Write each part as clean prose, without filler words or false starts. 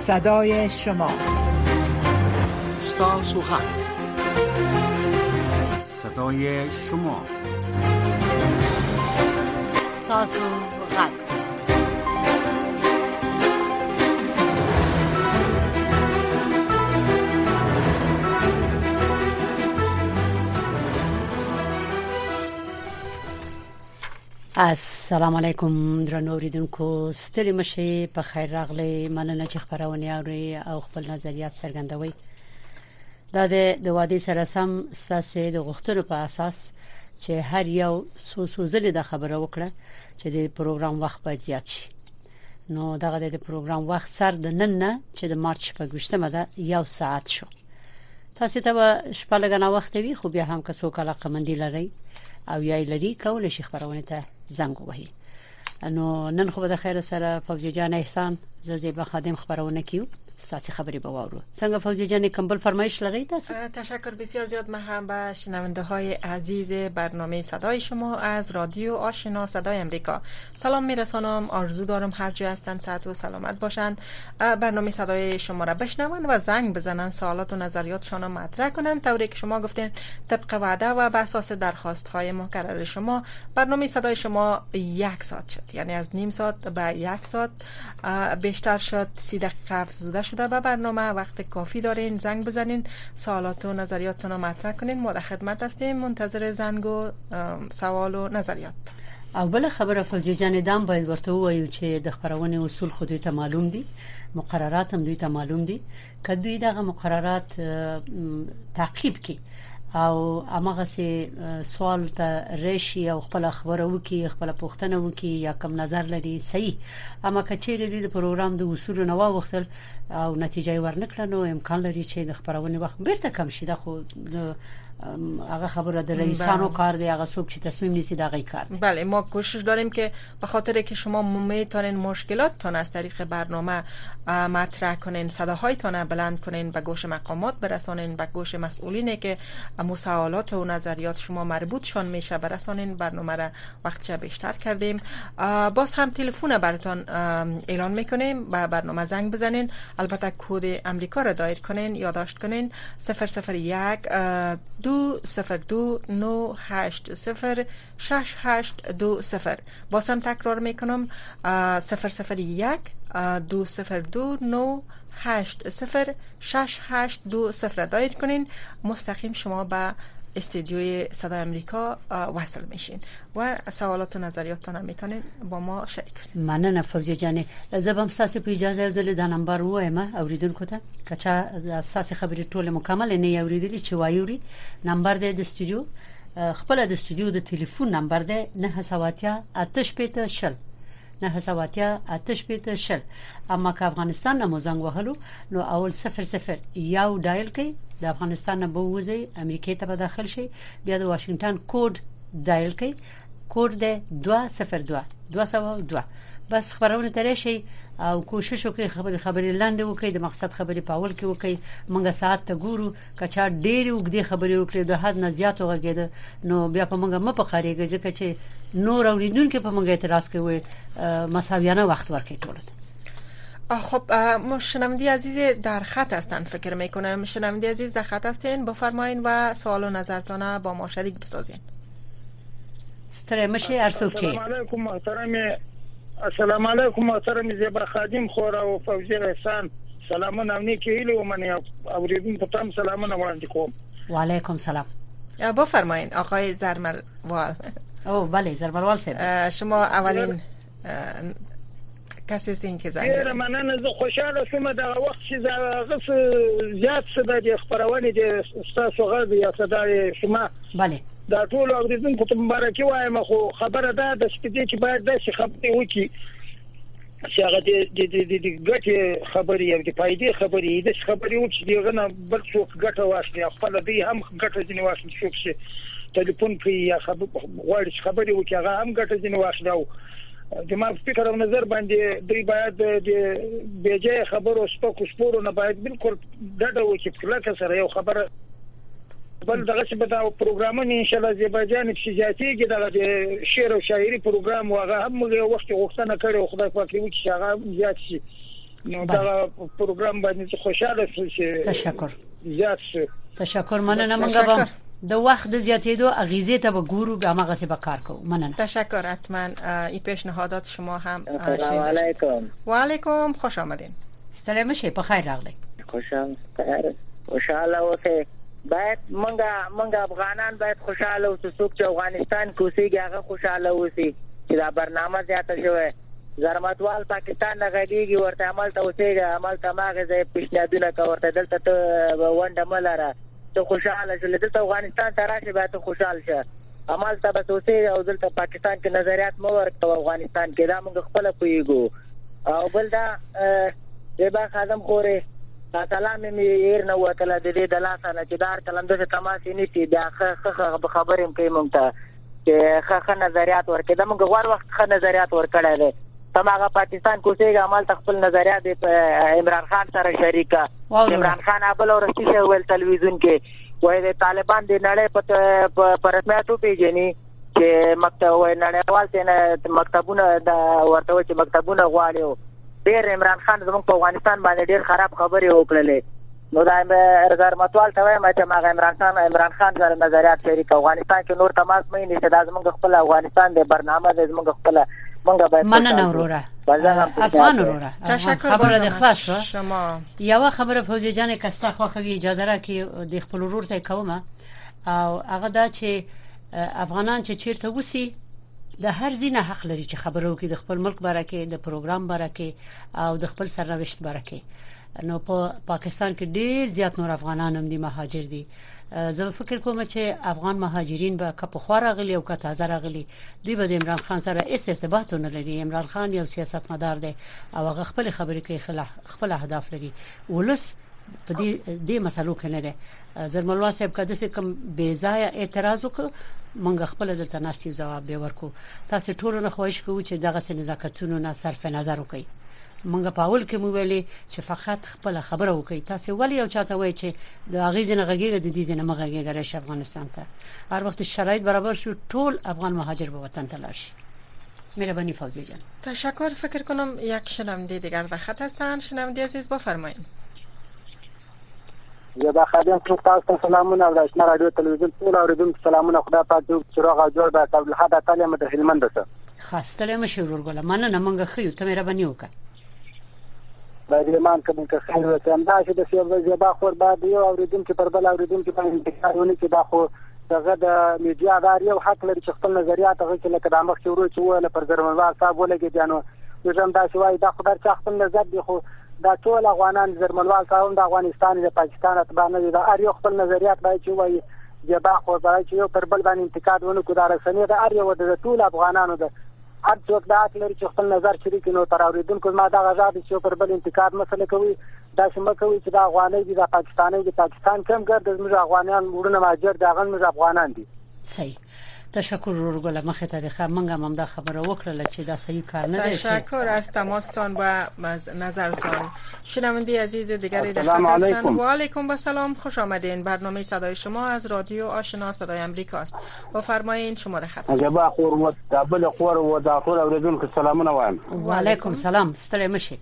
صدای شما. ستاسو غږ، صدای شما. ستاسو غږ. السلام علیکم درنو اوریدونکو، ستړي مشي، په خیر راغلی. مننه چې خبرونه اوري او خپل نظریات څرګندوي. دا د وادي سره سم ستاسو د غوښتنو په اساس چې هر یو سوزلې د خبره وکړه چې د پروګرام وخت باید زیات شي. نو دغه د پروګرام وخت سر د نن نه چې د مارچ په 28مه ده 1 ساعت شو. تاسو ته به شپه لګنه وخت وي، خو بیا هم که څوک علاقه مندي لري او یا لري کول شي خبرونه ته زنګ وهي. نو نن خو به د خیر سره فوزي جان احسان زیبا خادم خبرونه کیو. ستاسو خبري به واورو. څنګه فوزي جان کمبل فرمایش لري تاسو؟ تشکر بسیار زیاد. من به شنونده های عزیز برنامه صدای شما از رادیو آشنا صدای امریکا سلام میرسانم. آرزو دارم هر جای هستن صحت و سلامت باشن، برنامه صدای شما را بشنون و زنگ بزنن، سوالات و نظریاتشان را مطرح کنن. طوری که شما گفتین طبق وعده و بر اساس درخواست های مکرر شما برنامه صدای شما 1 ساعت شد، یعنی از نیم ساعت به 1 ساعت بیشتر شد. 30 دقیقه افزوده شده به برنامه. وقت کافی دارین، زنگ بزنین، سوالات و نظریاتتون رو مطرح کنین. ما در خدمت هستیم، منتظر زنگ و سوال و نظریات. او بل خبره فوزي جان دام باید ورته وایو چې د خبرونه اصول خو دوی ته معلوم دي، مقررات هم دوی ته معلوم دي. که دوی دغه مقررات تعقیب کړي او امغه سي سوال ته راشي او خپل خبره وکي، خپل پوښتنه وکي یا کوم نظر لري صحیح، اما کچېره د پروګرام د اصول نه واوختل او نتیجه ورنکړه، نو امکان لري چې د خبرونه وخت بیرته کم شي. دا خو هغه خبره د رئیسانو کار دی، هغه څوک چې تصمیم نیسي دا غي کار. بله، ما کوشش داریم که به خاطر که شما میتونین مشکلاتتان از طریق برنامه مطرح کنین، صداهایتان بلند کنین، به گوش مقامات برسانین، به گوش مسئولینی که مسائلات و نظریات شما مربوطشان میشه برسانین. برنامه را وقتش بیشتر کردیم. باز هم تلفن براتون اعلان میکنیم، به برنامه زنگ بزنین. البته کد امریکا را دایر کنین، یادداشت کنین 001 202 980 6820. باز هم تکرار میکنم 001 202 980 6820 دایر کنین. مستقیم شما به استودیوی صدای امریکا وصل میشین و سوالات و نظریاتتان هم میتونین با ما شریک کنین. مننه فوزي جان. زبم تاسو په اجازه یوزل د نمبر وایم اوریدونکو ته کچا تاسو خبرې ټوله مکمل نه اوریدلی چې وایوري. نمبر د استودیو خپل د استودیو د ټلیفون نمبر ده 9 اما که افغانستان نه موزنګ وهلو نو اول 00 یو ډایل کړئ. د افغانستان نه بوزي امریکا ته داخل شي، بیا د واشنگټن کوډ ډایل کړئ. کوډ ده 202 202. بس خبرونه ترې شي او کوشش وکړئ خبرې لاندې وکړئ، د مقصد خبرې پاول کې وکړئ. موږ ساعت ته ګورو، کچا ډېر وګړي خبرې وکړي د حد نه زیات وګړي نو بیا په موږ مې په خاريږي ځکه چې نور اوریدونکو په موږ اعتراض کوي. مساویانه وقت ورکړئ ټول. خب شنوندی عزیز در خط هستن، فکر میکنم شنوندی عزیز در خط هستین، بفرمایین و سوال و نظرتون با ما شریک بسازین. سترمشی ارسوکچی. السلام علیکم محترم زیبا خادم خورا و فوزی احسان. سلامونه او نیکی هیله و من اوریدونکو ته سلامونه وړاندې کوم. و علیکم سلام. بفرمایین آقای زرملوال. او بله زرملوال صاحب، شما اولین کسی هستین که زنگ زدین. مننه، زه خوشاله شوم د وخت چې زیات څه د خبرونه د تاسو غږ یا صداي شما. بله دا ټول اوریدونکو ته مبارکي وایم. خو خبره ده د سپیدې چې باید د خبرې وکي چې هغه د ګټې خبرې او د فائدې خبرې د خبرې وکي دغه نه بل څوک ګټه واخلي، خپل دی هم ګټه ځنی واخلي. څوک چې ټلیفون کوي یا غواړي خبرې وکي هغه هم ګټه ځنی واخلي. او د ما فکر او نظر باندې دوی باید د بیجه خبرو سپورو نه باید بالکل ډډه وکړي. کله سره یو خبره بل دغه څه به دا پروګرامونه ان شاء الله زیباجان په سیاسيږي د شعر او شاعري پروګرام واغه هم یو وخت غوښتنه کړې او خدای پاک یې وکړي هغه زیات شي. نو دا پروګرام باندې خوشاله شوم. تشکر. زیات شو. تشکر. مننه. منګه د وخت د زیاتېدو اغیزه ته به ګورو به هغه څه به کار کوو. مننه. تشکر. حتما این پیشنهادات شما هم سلام علیکم. و علیکم. خوش آمدین. ستړي مشه. په خیر راغلی. خوشاله اوسئ. باید منګه افغانان باید خوشاله اوسو. څوک چې افغانستان کې اوسېږي هغه خوشاله اوسي چې دا برنامه زیاته شوی. زرمتوال پاکستان نه غږیږي ورته عمل ته اوسېږي، عمل ته ماغه ځای پیشنهادونه کوي ورته دلته ته ونډه ملره ته خوشاله شې. دلته افغانستان ته راشي باید خوشاله شه. عمل ته بس اوسېږي او دلته پاکستان کې نظریات مو ورکوه. افغانستان کې دا موږ خپل پوهیږو. او بل دا زیبا خادم خوري سلام مې ير نه وته د دې د لاسانه چې دار کلم د تماس نیتی دا خبرې کوي مونږ ته چې ښه نظریات ورکړي. دا موږ غوړ وخت ښه نظریات ورکړل دي. تماغه پاکستان کوڅه عمل تخپل نظریات عمران خان سره شریکه. عمران خان ابل ورستی شوی تلویزیون کې وای د طالبان د نړۍ په رسمیاتو پیژني چې مکتب وای نړیوال ته مکتبونه د ورته چې مکتبونه غواړي. ډیر عمران خان زموږ په افغانستان باندې ډیر خراب خبرې وکړلې. نو دا ارزار متوال ته وایم چې ما عمران خان سره نظریات شریک افغانستان کې نور تماس مې نشته. دا زموږ خپل افغانستان د برنامه د زموږ خپل منګه باید مننه وروره. افغان وروره. تشکر. خبره د خلاص شما یو خبره فوزي جان کستا خو اجازه را کې د خپل ورور ته کومه او هغه دا چې افغانان چې چیرته وسی د هر زینه حق لري چې خبرو کې د خپل ملک بارکه د پروګرام بارکه او د خپل سرنوشت بارکه. نو په پاکستان کې ډیر زیات نور افغانان هم دي مهاجر دي. زه فکر کوم چې افغان مهاجرین به کپ خوره غلي او کته زره غلي دوی به د عمران خان سره هیڅ ارتباط نه لري. عمران خان یو سیاستمدار دی او هغه خپل خبرې کوي خپل اهداف لري. ولس په دې مسلو کې نه ده. زرملوا صاحب کده چې کوم بے ځای اعتراض وکړ مونږ خپل د تناسي جواب به ورکو. تاسو ټول نه خواهش کوو چې دغه نزاکتونو نه صرف نظر وکړئ. مونږ په اول کې مو ویلي چې فقط خپل خبره وکړئ. تاسو ولی یو چاته وایي چې د اغیز نه غږیږي د دې نه مغږیږي راشه افغانستان ته. هر وخت شرایط برابر شو ټول افغان مهاجر به وطن ته لاړ شي. مهربانی فوزی جان. تشکر. فکر کنم یک شنونده دیگر در خط هستند. شنونده عزیز بفرمایید. زه خادم تاسو سلامونه او آشنا رادیو تلویزیون ټول اوریدونکو سلامونه. خدای پاک دې چراغ او جوړ به تاسو له تعالی مت هلمند سره خاصه مشهور ګل مننه منګه خيو ته مهرباني وکړه. باید ایمان کوم که خیر وته انده چې د سیاسي زبا خور بعد یو اوریدونکو پر بل اوریدونکو باندې انتقادونه چې دا خو دغه د میډیا دار یو حق لري چې خپل نظریات هغه کې لکه د مخ شروع چې وله پر زرمنوال صاحب ولګي جانو زم دا شوای دا خبر چې خپل نظر دی خو دا ټول افغانان زرمنوال صاحب د افغانستان د پاکستان اتباع نه دي. دا اړ یو خپل نظریات باید چې وایي جبا خو باید چې یو پر بل باندې انتقاد ونه کو. دا رسنۍ د اړ یو د ټول افغانانو د هر څوک دا حق لري چې خپل نظر شریک نو تر اوریدونکو ما دا غږ دي چې پر بل انتقاد مسله کوي. دا شمه کوي چې دا افغاني دي د پاکستاني دي پاکستان کم ګرځي د افغانان مورونه ماجر د هغه افغانان دي. صحیح. تشکر ورګل مخه ته ښه منګه هم دا خبره وکړه چې دا صحیح کار نه دی. تشکر از تماستان و نظرتان. شنونده عزیز دیگری در خط هستند. و علیکم السلام. خوش آمدین. برنامه صدای شما از رادیو آشنا صدای آمریکا است. بفرمایید شما در خط هستید. جبا خور و دبل خور و داخل اوریدونکو سلامونه وایم. و علیکم السلام. ستړي مشه.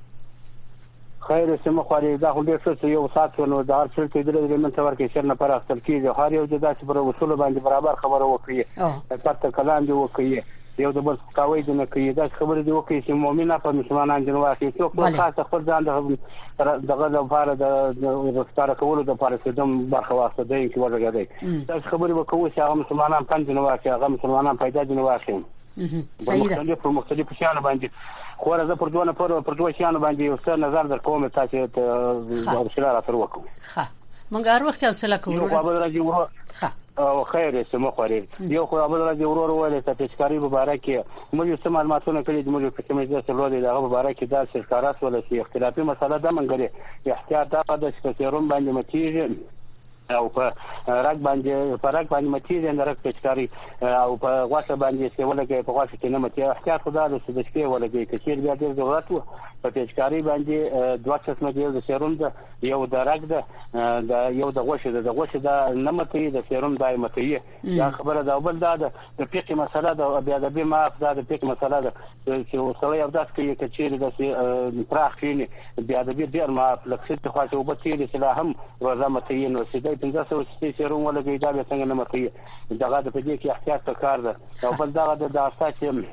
خیر سم خوري دا خو ډیر څه یو سات نو دا هر څه کې درې من تور کې شر نه پر اختر کیږي. هر یو د داسې پر اصول باندې برابر خبره وکړي. پته کلام دی وکړي. یو د بل کاوي نه کوي. دا خبره دی وکړي چې مؤمنه په مسلمانان جن واقعي څوک په خاص خپل ځان دغه لپاره د رفتار کولو د لپاره سدم برخه واسطه دی چې ورغلی. دا خبره وکړو چې هغه مسلمانان پنځه نه واقعي هغه مسلمانان پیدا دي نه واقعي. صحیح ده. په مختلفو شیانو باندې خو راځه پر دوه شیانو باندې یو څه نظر در کوم تاسو ته ورسره راځو وکړو. ښه مونږ هر وخت یو سره کوو. خو به راځي ورو. ښه او خیر سم خوري. یو خو به راځي ورو ولې ته تشکاری مبارکي موږ سم معلوماتونه کړی موږ په کومه ځای سره لودي دغه مبارکي دا شکارات ولې اختلافي مسله ده منګري احتیاط دا د سکتورون باندې متیږي او په رګ باندې متي د رګ پچکاری او په غوښه باندې چې ولګي په غوښه کې نه متي احتیاط خدای د شپې ولګي کثیر بیا ډیر ضرورت وو په پچکاری باندې دوه قسمه د سیروم ده یو د رګ ده یو د غوښه د نه متي د سیروم دایمتي دا خبره ده بل دا د پیټي مسله ده بیا د بي ما د پیټي مسله ده چې وسله یو داس کې کچیر د پراخ فين بیا د بي ډیر ما فلکسیت خو چې وبتي د هم روزه متي نو سیده 1500 سیروم ولګي دا به څنګه نه متي دغه د پدې کې احتیاط پکار ده او بل دغه د اساسي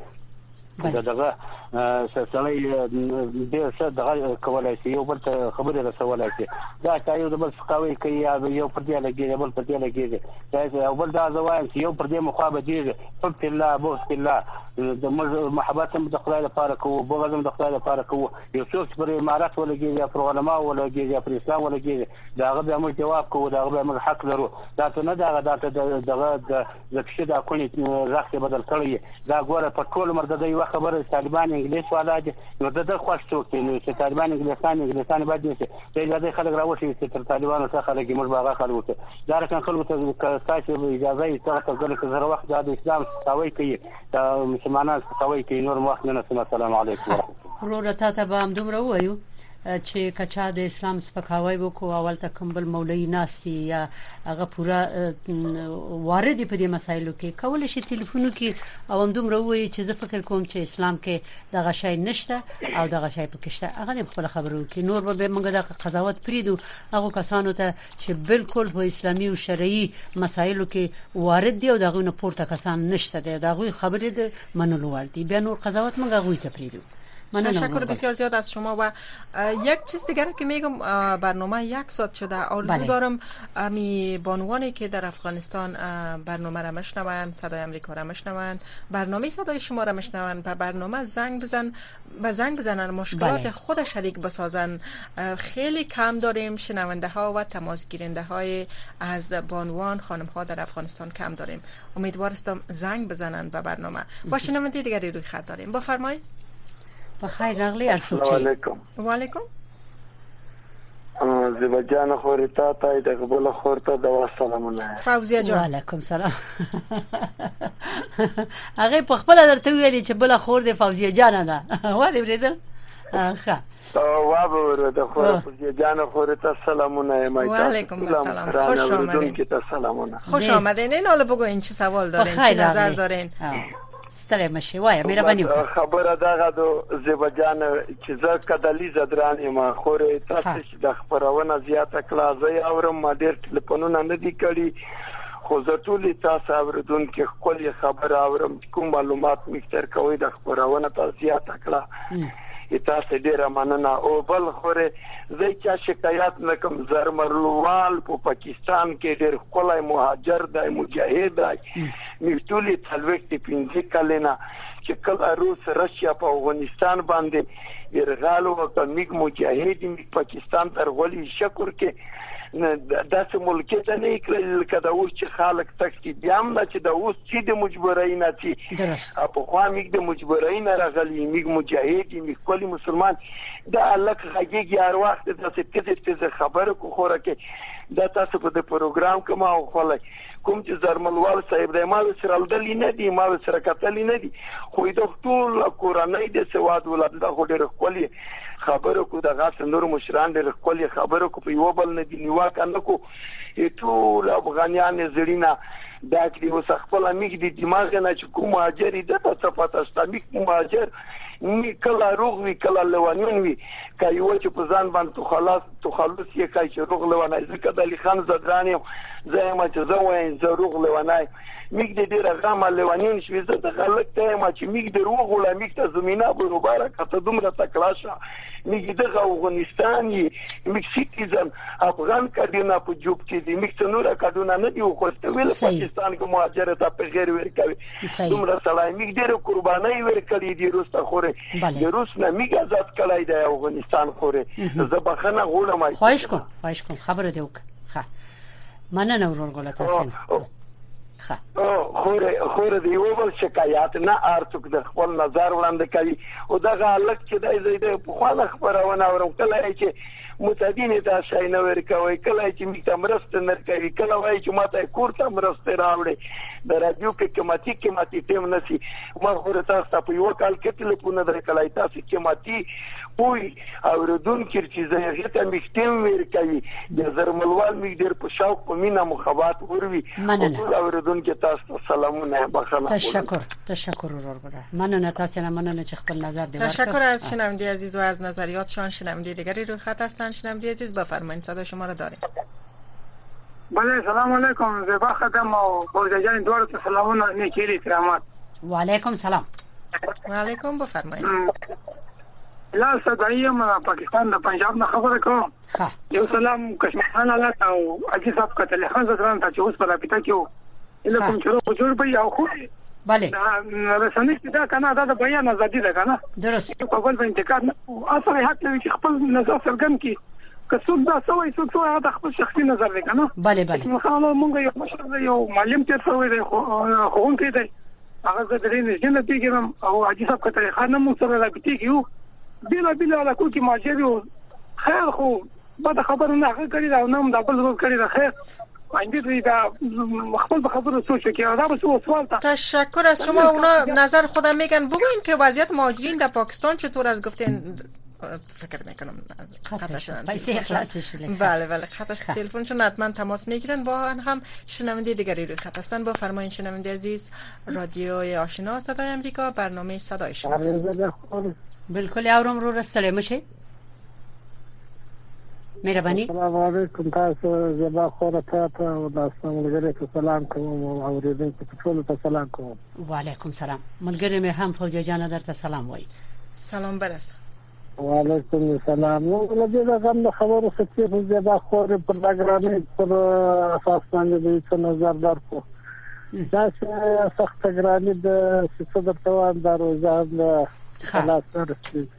دغه سړی ډېر څه دغه کولای شي یو بل خبره رسولای شي دا چې یو بل څخه کوي یو پر دې لګي بل پر دې لګي دا یو بل دا زوایم چې یو پر دې مخابه دي فقط الله بوس الله د محبت د خدای لپاره کوو بغض د خدای لپاره کوو یو څوک پر امارات ولګي یا پر علماء ولګي یا پر اسلام ولګي دا غو به موږ جواب کوو دا غو به موږ حق لرو دا ته نه دغه د کښې دا کونی راخته بدل کړی دا ګوره په ټول مرده دی خبره طالبان انګلیس والا دي نو د خوښ څوک دي چې طالبان انګلیسان باید دي چې دا خلک راوښي چې تر طالبانو څخه خلک موږ باغه خلک دا رکن خلک ته تاسو اجازه یې څنګه ځل کې زره وخت د اسلام تاوي کوي دا مسلمانان تاوي کوي نور وخت نه السلام علیکم ورور ته به هم دومره وایو چې کچا د اسلام سپکاوی وکړو اول ته کومبل مولوی ناسي یا هغه پورا وارد په دې مسایلو کې کول شي ټلیفون کې او هم دومره وایي چې زه فکر کوم چې اسلام کې دغه شی نشته او دغه شی پکې شته هغه خپل خبرو کې نور به موږ د قضاوت پریدو هغه کسانو ته چې بالکل په اسلامي او شرعي مسایلو کې وارد دي او دغه نه پورته کسان نشته دغه خبرې د منلو ورتي بیا نور قضاوت موږ غوي ته پریدو تشکر بسیار زیاد از شما و یک چیز دیگر که میگم برنامه 1 ساعت شده آرزو دارم امی بانوانی که در افغانستان برنامه را مشنوند صدای امریکا را مشنوند برنامه صدای شما را مشنوند و برنامه زنگ بزنن مشکلات خود شریک بسازن خیلی کم داریم شنونده ها و تماس گیرنده های از بانوان خانم ها در افغانستان کم داریم امیدوارم زنگ بزنن به برنامه با شنونده دیگری روی خط داریم بفرمایید بخیر راغلی ارسوچی و علیکم زیبا جان خورتا تا د قبول خورتا د سلامونه فوزیه جان و علیکم سلام هغه په خپل درته ویلي چې بل خور د فوزیه جان ده ولی بریدل ښه او ور د خور فوزیه جان خورتا سلامونه و علیکم السلام خوش آمدید خوش آمدین این حالا بگوین چه سوال دارین چه نظر دارین ستړی مشي وای مهرباني خبره دغه د زیبا جان چې زه کدلی زدران ما خورې تاسو د خبرونه زیاته کلازه اورم ما ډیر ټلیفونونه نه دي کړی خو زه ټول تاسو اوردونکو خپل خبر اورم کوم معلومات مختر کوي د خبرونه تاسو زیاته کړه تاسو ډیر مننه او بل خوره زه چې شکایت نکم زرمرلوال په پاکستان کې ډیر خلای مهاجر دی مجاهد دی مفتولی تلوکت پینځه کلینا چې کله روس رشیا په افغانستان باندې ورغال او کمیک مجاهد پاکستان تر غولي شکر کې داسې ملک ته نه کړل کدا اوس چې خلک تکي بیام نه چې د اوس چې د مجبورای نه چې په خوا میګ د مجبورای نه راغلي میګ مجاهد میګ کلی مسلمان دا الک هغه هر وخت د څه خبره کو خوره کې دا تاسو په پروګرام کې ما خو کوم چې زرملوال صاحب د ما سره ولدل نه دي ما سره کتل نه دي خو د ټول قرآنی د سواد ولادت د غوډر خپل خبرو کو دغه نور مشران د خپل خبرو کو په یو بل نه دی نیوا کنه کو ټول افغانیان زړینا دا کې وس خپل میګ دي دماغ نه چې کوم مهاجر د تاسو پته ستامي مهاجر می کله روغ وی کله لوانون وی کای و چې په ځان باندې تخلص یې کای چې روغ لوانای ځکه د علی خان زدرانی زما چې زوین زروغ لوانای میګ دې ډیر غما لوانین شوي زه د خلک ته ما چې میګ دې روغ ولا میګ ته زمينه به مبارک ته دومره تکلاشه میګ دغه افغانستان میګ سیټیزن افغان کډینا په جوب کې دي میګ څنور کډونه نه دی خو ته ویل پاکستان کې مهاجر ته په غیر ورکوي دومره سلام میګ ډیر قربانای ورکړي دي روسته خوره د روس نه میګ آزاد کړای دی افغانستان خوره زه بخنه غوړم خواهش کوم خبره دی وکړه مننه ورور ګل تاسو خوره دی یو بل شکایت نه ارڅوک د خپل نظر وړاندې کوي او دغه لک چې د زیاده په خپل خبرونه ورم کله چې متدین دا شای نه ورکوي کله چې میته مرسته نه کوي کله وایي چې ماته کور ته مرسته راوړي د رادیو کې قیمتي ټیم نسی ما خو تاسو په یو کال کې ټلیفون درکلای تاسو قیمتي پوي اوردون کې چې زه ته میشتم ورکوي د زرملوال می ډیر په شوق په مینا مخابات وروي اوردون کې تاسو سلامونه بخښنه تشکر ورور مننه تاسو نه مننه چې خپل نظر دی ورکړ. تشکر از شنونده عزیز و از نظریاتشان. شنونده دیگری روی خط هستند. شنونده عزیز بفرمایید صدا شما را داریم. بله سلام علیکم زیبا خدم و فوزه جان دوار ته سلامونه نیکی احترامات. و علیکم سلام. و علیکم بفرمایید. لا صدایم پاکستان د پنجاب نه خبره کوم. یو سلام کشمیران الله او اجي صاحب کتل خان زران ته چې اوس په راپیتا کې و اله کوم جوړ به یو خو بله رسنۍ دا کنه دا د بیان ازادي ده کنه درست په بل باندې انتقاد اصلي حق لري چې خپل نظر څرګند کړي که څوک دا سوي څوک دا خپل شخصي نظر دی کنه بله خو مونږ یو مشر یو معلم ته سوي دی خو کې دی هغه د دې نه پیګم او اجي صاحب کتل خان مو سره راپیتی کیو بلا علاقو کې ماجري خیر خو بعد خبر نه کړی دا نوم دا بل کړی دا خیر اندی دا خپل خبرو سوچ کې دا به سوال تا. تشکر از شما. اونا نظر خودم میگن بگوین که وضعیت مهاجرین در پاکستان چطور از گفتین فکر میکنم خطش پیسه اخلاصش بله خطش تلفنشون حتما تماس میگیرن. با هم شنونده دیگری روی خط هستن. با فرمایید شنونده عزیز رادیوی آشنا صدای آمریکا برنامه صدای شماست. بالکل یارم رو رسله میشه. مهرباني. السلام علیکم تاسو زبا خوره ته او تاسو ملګری ته سلام کوم او اوریدونکو ټول ته سلام کوم. و علیکم سلام. ملګری مې هم فوزیه جان درته سلام وایي. سلام برس. و علیکم سلام. نو لږه دا غم خبرو څه چې زبا خوره په پروګرام پر اساس باندې د نظر درکو. دا چې سخت ګرانی د صدر توان دروازه خلاص ورسید.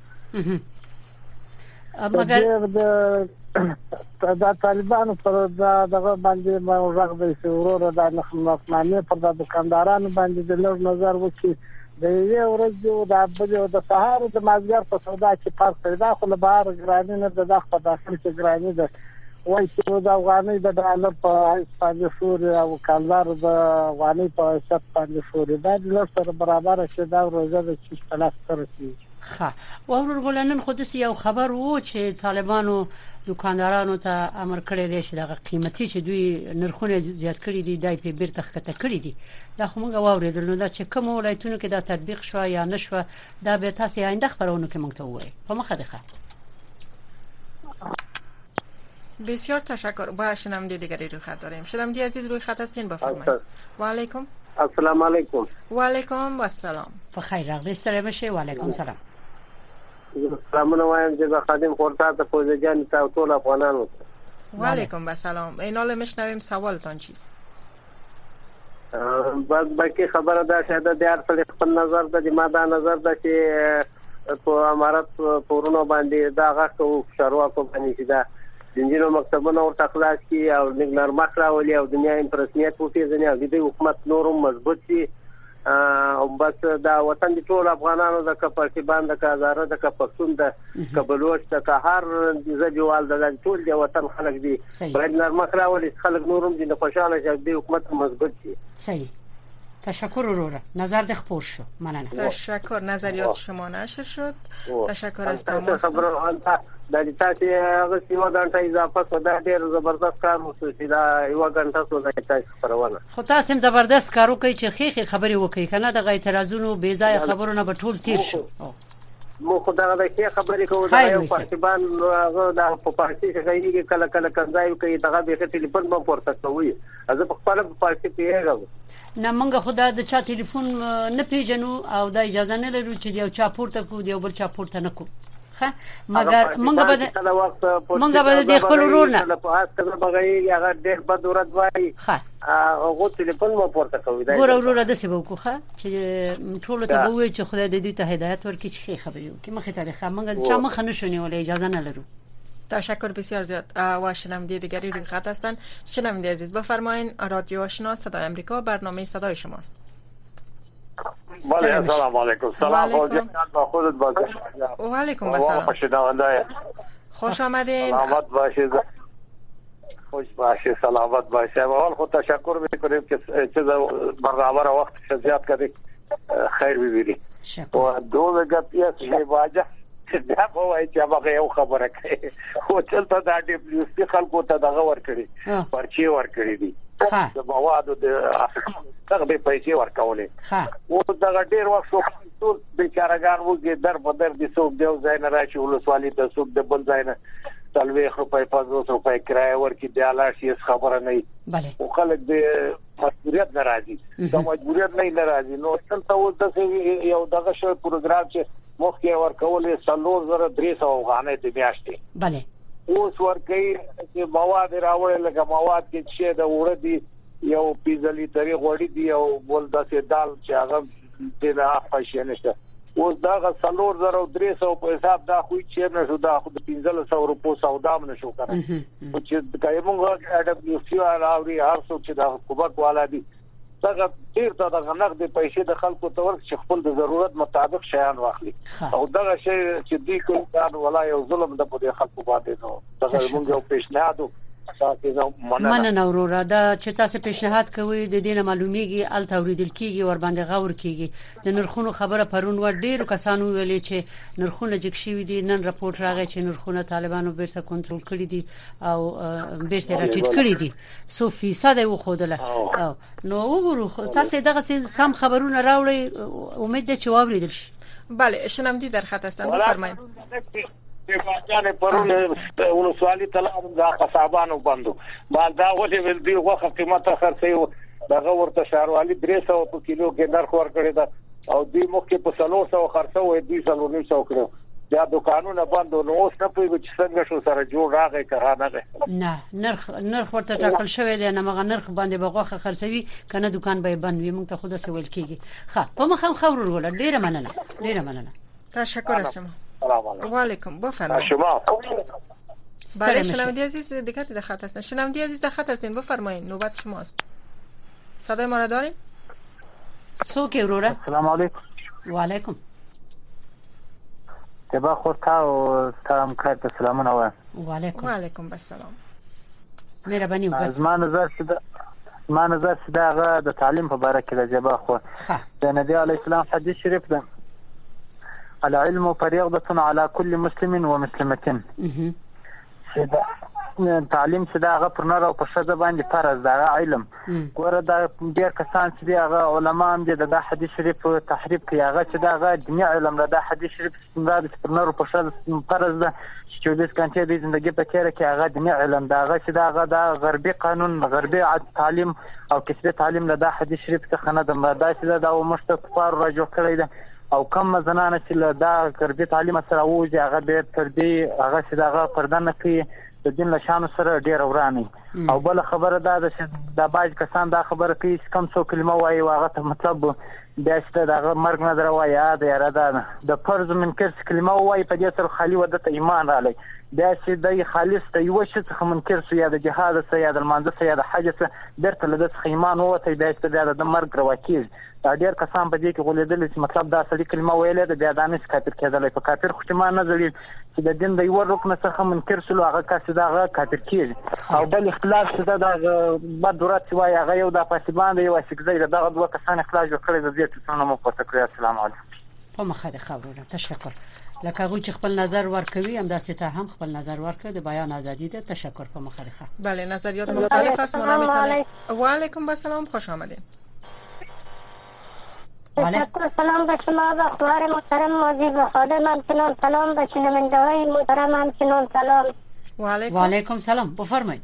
مگر دا طالبانو پر دغه باندې ما راغلی چې ورور د نخمنه پر د دکاندارانو باندې د لږ نظر وکړي د یو ورځ د ابل د سهار د مازیګر په سودا کې فرق پیدا خو له بهر ګرانی نه د داخله په داخل کې ګرانی ده وایي چې د افغاني د ډالر په اسپانیا شوري او کالدار د افغاني په شپ باندې شوري دا د لږ سره برابر شي دا ورځ د 6000 سره شي. ها ورور ګولنن خودس یو خبر وو چې طالبانو دکاندارانو ته امر کړی دی چې دغه قیمتي چې دوی نرخونه زیات کړي دي دای په بیرته ښکته کړي دي. دا خو موږ واورېدل نو دا چې کوم ولایتونو کې دا تطبیق شو یا نشو دا به تاسو آینده خبرونه کې موږ ته وایي په مخه ده. بسیار تشکر. با شنونده دیگری روی خط داریم. شنونده عزیز روی خط هستین بفرمایید. و علیکم. السلام علیکم. و علیکم و السلام. بخیر راغلی سره بشه. و علیکم سلام. سلامونه وایم چې خادم خورتا ته فوزه جان ته ټول افغانانو. و علیکم و سلام. اینال میشنویم سوالتان چیست؟ باقي خبره دا شاده د هر څه خپل نظر د ما دا نظر ده چې په امارات پورونو باندې دا غاښو شروع باندې چې دا دینجو مکتبونه او تخلاص کی او نګنر مخراولي او دنیا امپرسنیت وپیژني او د حکومت نورم مضبوط شي او بس دا وطن د ټول افغانانو د کپړتي باندې کازاره د کپښتون د کبلوش د هر ځجوال د ټول د وطن خلک دي باید نرمخراولي خلک نورم د خوشاله شي د حکومت مضبوط شي. صحیح. تشکر اورورا. نظر ده خبر شو. ممنونم. تشکر. نظریات شما نشر شد. تشکر از تماس. دا د تاسو هغه سیمه غنټه اضافه کړه ډېر زبردست کار وشو دا یو غنټه سو د تاسو خبرونه. خو تاسو هم زبردست کار وکړئ چې خېخي خبري وکړئ کنه د اعتراضونو بې ځای خبرونه به ټول تیر شو. مو خدای دا کې خبرې کوو دا یو پارتيبان هغه د په پارتي کې کله کله کنځای کوي دغه به ټلیفون به پورته کوي از په خپل پارتي پیغام نه منګه خدای د چا ټلیفون نه پیژنو او د اجازه نه لرو چې یو چا پورته کو دی او بل چا پورته نه کو. مگر منګه به د خپل ورونه په هڅه کړه بغي هغه ډېر بدورت وای هغه ټلیفون مو پورته کوي دا ورور د سبب کوخه چې ټول ته وایي چې خدای دې ته هدایت ورکړي چې خبري وکړي مخه تاریخ منګه چا مخ نه شونی ولې اجازه نه لرو. تشکر بسیار زیاد. و شنونده دیگری روی خط هستند. شنونده عزیز بفرمایین. رادیو آشنا صدای آمریکا برنامه صدای شماست. بله السلام علیکم. سلام با خودت باشه. و علیکم السلام. خوش آمدین. سلامت باشید. خوش باشید، سلامت باشید. اول خود تشکر میکنیم که چیز برنامه را وقت زیاد کردید. خیر ببینید. و دو گپیه چې واجه دا په وای چې هغه یو خبره کوي خو چلته دا ډیپلوسی خلکو ته دغه ورکړي پرچی ورکړي دي د موادو د دغه به پیسې ورکولې او دغه ډیر وخت ټول بیچارهګان وګي در په در دي څوک دیو ځای نه راشي ولسوالۍ ته څوک د بل ځای نه تلوي روپۍ 500 روپۍ کرایه ورکړي د اعلی خبره نه بله او خلک د مجبوریت ناراضي د مجبوریت نه ناراضي نو څنګه اوس د یو دغه شو پروګرام چې مخکې ورکولې 3300 افغانۍ د میاشتې بله اوس ورکې چې مواد راوړل لکه مواد کې چې د وړ دي یو پیزلی تری غوړي دي او بول داسې دال چې هغه د نه پښې نشته اوس دا 3300 په حساب دا خو چې نه شو دا خو د 1500 روپو سودا نه شو کنه چې کایمونګه اډب یو راوړي هر څو چې د حکومت والا دي څنګه تیر ته د غنغ د پیسې د خلکو ته ورک چې خپل د ضرورت مطابق شیان واخلي او دا شی چې دی کوم کار ولا یو ظلم د په خلکو باندې نو دا موږ یو پیشنهاد مننه وروره دا چې تاسو پیشنهاد کوي د دینه معلومیږي ال توریدل کیږي ور باندې غور کیږي د نرخونو خبره پرون ور ډیرو کسانو ویلي چې نرخونه جګ شوي دي نن راپورټ راغی چې نرخونه طالبانو بیرته کنټرول کړی دي او بیرته راټیټ کړی دي 100% و خودله نو وګورو تاسو دغه سم خبرونه راوړي امید ده چې واوریدل شي بله شنمدی در خط هستند بفرمایید باجانه پرونه ولسوالۍ طلب دا قصابانو بندو مال دا ولې ول دی وخت قیمت خرڅي دغه ورته شهروالي 300 په کیلو کې نرخ ورکړی دا او دی مخکې په 300 خرڅو دی 300 کړو دا دکانونه بندو نو اوس نه پوي چې څنګه شو سره جوړ راغی کرانه نه نرخ ورته ټاکل شوی دی نه مغه نرخ باندې بغوخه خرڅوي کنه دکان به بند وي موږ ته خود سوال کیږي ښه په مخم خبرو ولا ډیره مننه تشکر از شما و علیکم بفرمایید شما بله شنونده عزیز دیگر در خط هستن شنونده عزیز در خط هستین بفرمایید نوبت شماست صدای ما را دارین سوک وروره السلام علیکم و علیکم تبا خورتا و سلام کرد سلامونه و علیکم السلام مهرباني وکړه ما نظر سده هغه د تعلیم په اړه کې د جبا خو د نبی علی السلام حدیث شریف ده العلم فريضة على كل مسلم ومسلمة تعلیم چې دا غو پر نر او پر شذ باندې فرض دا علم ګوره دا ډیر کسان چې دا علما هم د حدیث شریف تحریف کوي هغه چې دا غو دنیا علم دا حدیث شریف څنګه پر نر او پر شذ فرض ده چې 24 غنټې د ژوندۍ په تیر کې هغه دنیا علم دا هغه چې دا غو دا غربي قانون غربي تعلیم او کسبي تعلیم له دا حدیث شریف څخه نه دا چې دا مشتفار راجو کړی ده او کم زنانه چې دا غربي تعلیم سره وځي هغه به تر دې هغه چې دا پردنه کوي د دین له شان سره ډیر ورانی او بل خبره دا چې دا باج کسان دا خبره کوي کم څو کلمه وایي هغه ته مطلب دا چې دا مرګ نه دروي یاد یاره ده د فرض منکر کلمه وایي په دې سره خالی ودته ایمان رالی دا چې د خالص ته یو شي څخه منکر سو یا د جهاد سره یا د منځ سره یا د حج سره درته له ایمان وته دا چې د مرګ رواکیز دا ډیر کسان په دې کې غولیدل چې مطلب دا سړي کلمه ویلې د بیا دانش کافر کېدل په کافر خو ما نه زړی چې د دین د یو رکن څخه منکر سلو هغه کس دا کافر کیږي او بل اختلاف چې دا بعد درات وای هغه یو د پاسبان دی او سګزای دا دوه کسان اخلاص وکړي د دې څه نه مو پته کړی السلام علیکم په مخه خبرونه تشکر لکه هغه چې خپل نظر ورکوي هم داسې ته هم خپل نظر ورکړي د بیان ازادي ده تشکر په مخه بله نظریات مختلف است ما نمیتونیم و علیکم السلام خوش آمدید تشکر سلام به شما و اخوار محترم موزی و خادم همچنان سلام به شنونده های محترم همچنان سلام و علیکم سلام بفرمایید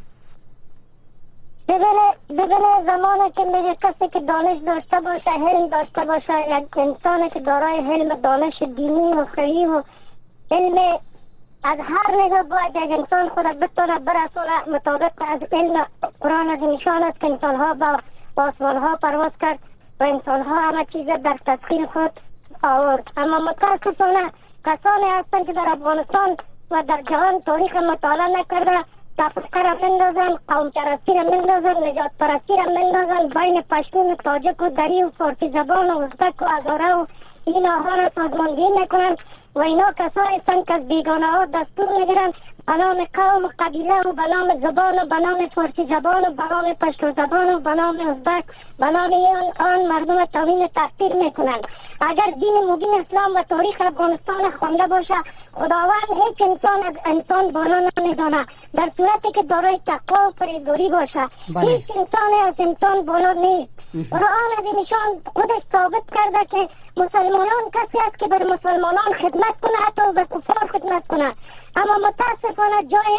ببینه زمانی که میگه کسی که دانش داشته باشه علم داشته باشه یک انسانی که دارای علم دانش دینی و خیلی و علم از هر نگاه باید یک انسان خود بتونه برسونه مطابق از علم قرآن از نشان است که انسانها با آسمان ها پرواز کرد و انسانها همه چیز در تسخیر خود آورد اما متاسفانه کسانی هستند که در افغانستان و در جهان تاریخ مطالعه نکرده تفرقه را مندازن قوم پرستی را مندازن نجات پرستی را مندازن بین پشتون تاجک و دری و فارسی زبان و ازبک و هزاره و این ها را سازماندهی نکنند و اینا کسانی هستند که از بیگانه ها دستور میگیرند به نام قوم و قبیله و به نام زبان و به نام فارسی زبان و به نام پشتو زبان و به نام ازبک به نام آن مردم توهین تحقیر میکنند. اگر دین مبین اسلام و تاریخ افغانستان خوانده باشه، خداوند هیچ انسان از انسان بالا نمیدانه در صورتی که دارای تقوا و پرهیزگاری باشه. هیچ انسان از انسان بالا نیست. قرآن از ایشان خودش ثابت کرده که مسلمانان کسی است که بر مسلمانان خدمت کنه، حتی به کفار خدمت کنه. اما متاسفانه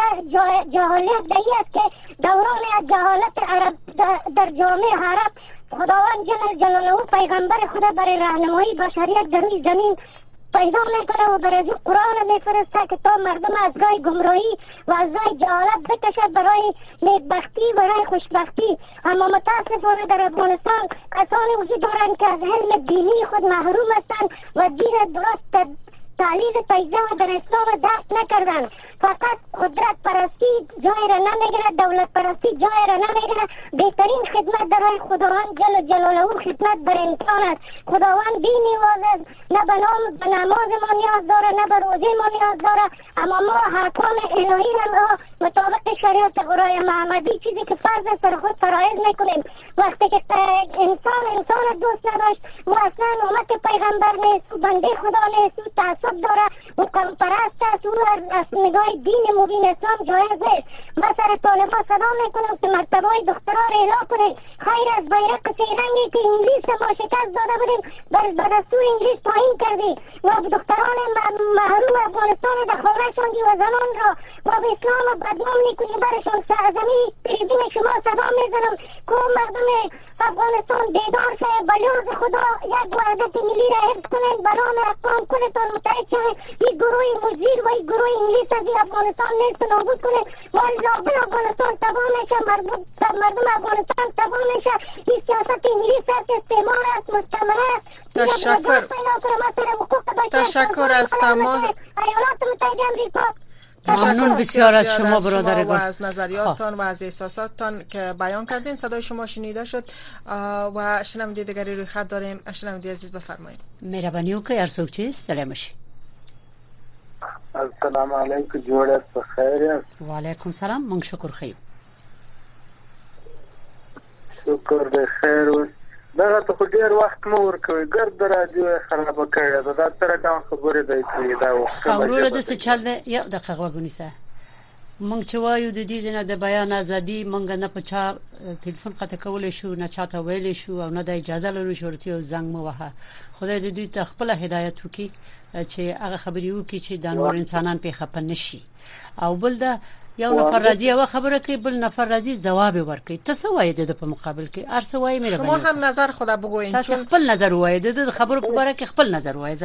جهالت دهی است که دوران جهالت عرب در جامعه عرب خداوند جل جلاله پیغمبر خدا برای راهنمایی بشریت در این زمین پیدا میکنه و برای قرآن میفرسته که تا مردم از راه گمراهی و از راه جهالت بکشد برای نیکبختی برای خوشبختی. اما متاسفانه در افغانستان کسانی وجود دارند که از علم دینی خود محروم هستند و دین درست تعلیم پیدا و در اسلام درک نکردن. فقط قدرت پرستی جای را نمیگیره، دولت پرستی جای را نمیگیره. بهترین خدمت در راه خداوند جل جلاله خدمت بر انسان است. خداوند بی نیاز است، نه به نماز ما نیاز داره، نه به روزه ما نیاز داره. اما ما حکام الهی را مطابق شریعت قرآن محمدی چیزی که فرض سر خود فرایض میکنیم. وقتی که انسان دوست نداشت و اصلا امت پیغمبر نیست و بنده خدا نیست و تعصب داره و قوم پرست است و از نگاه دین مبین اسلام جایز نیست. ما سر طالبا صدا میکنم که مکتبای دخترها را اعلام کنید. خیر از بیرق سیرنگی که انگلیس ما شکست داده بودیم به دستور انگلیس پایین کردی و دختران محروم افغانستان در خانهشان و زنان را و به اسلام بدنام میکنی برشان سرزمین پریدین شما صدا میزنم که مردم افغانستان بیدار شد بلوز خدا یک وحدت ملی را حفظ کنید برام اقوام کنتان متحد شد. این گروه مزیر و این گروه انگلیس از افغانستان نیست نابود کنید. مالزابه افغانستان تباه میشه، مردم افغانستان تباه میشه. این سیاست انگلیس است، استعمار است، مستعمره است. تشکر از تمام ایالات متحده امریکا. ممنون بسیار از شما برادر گل و از نظریاتتان و از احساساتتان که بیان کردین. صدای شما شنیده شد و شنونده دیگری روی خط داریم. شنونده عزیز بفرمایید. مهربانی وکړئ هر څوک چې ستړی مشي. السلام علیکم، جوړ بخیر. وعلیکم سلام، موږ شکر خو شکر بخیر. دا ته خو ډیر وخت مو ورکوي، ګرد راځي خراب کړی دا تر دا خبره دی چې دا وخت خبره د څه چل دی. یو دقیقه وګونیسه مونږ چې وایو د دې نه د بیان ازادي مونږ نه په چا ټلیفون قطع کولای شو، نه چاته ویلې شو او نه د اجازه لرو شورتي او زنګ مو وها. خدای دې دوی ته خپل هدایت وکړي چې هغه خبري وکړي چې د نور انسانان په خپل نشي. او بل دا یو نفر راځي او خبره کوي، بل نفر راځي جواب ورکړي. تاسو وایي د په مقابل کې ارڅ وایي مې شما هم نظر خود بگوین. تاسو خپل نظر وایي د خبرو په اړه کې خپل نظر وایي.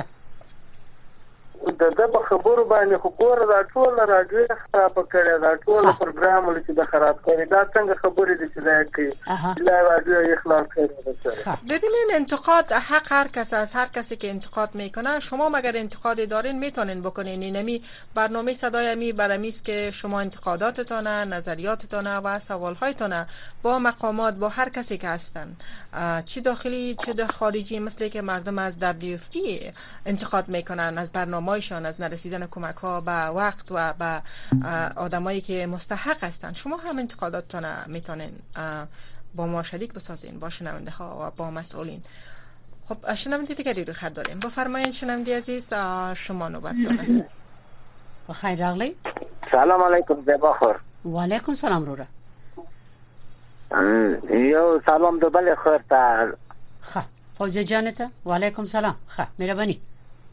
د خبرو باندې خو ګوره دا ټول راډیو خراب کړی، دا ټول پروګرامونه چې د خراب کړی، دا څنګه خبرې دي چې دا کوي لا راډیو اخلاص کړی. ببینین انتقاد حق هر کس است. هر کسی که انتقاد میکنه، شما مگر انتقادی دارین میتونین بکنین. اینمی برنامه صدای می برمیست که شما انتقاداتتان، نظریاتتان و سوالهایتان با مقامات، با هر کسی که هستن، چه داخلی چه خارجی، مثل که مردم از WFP انتقاد میکنن از برنامه‌شان، از نرسیدن کمک ها به وقت و به آدمایی که مستحق هستند. شما هم انتقاداتتان میتونین با ما شریک بسازین، با شنونده ها و با مسئولین. خب شنونده دیگری رو خط داریم. بفرمایید شنونده عزیز، شما نوبتتون است. بخیر راغلی. سلام علیکم زیبا خور. و علیکم سلام رورا. یو سلام دو بله خور تا خواه فوزی جانتا. و علیکم سلام. خواه مهربانی.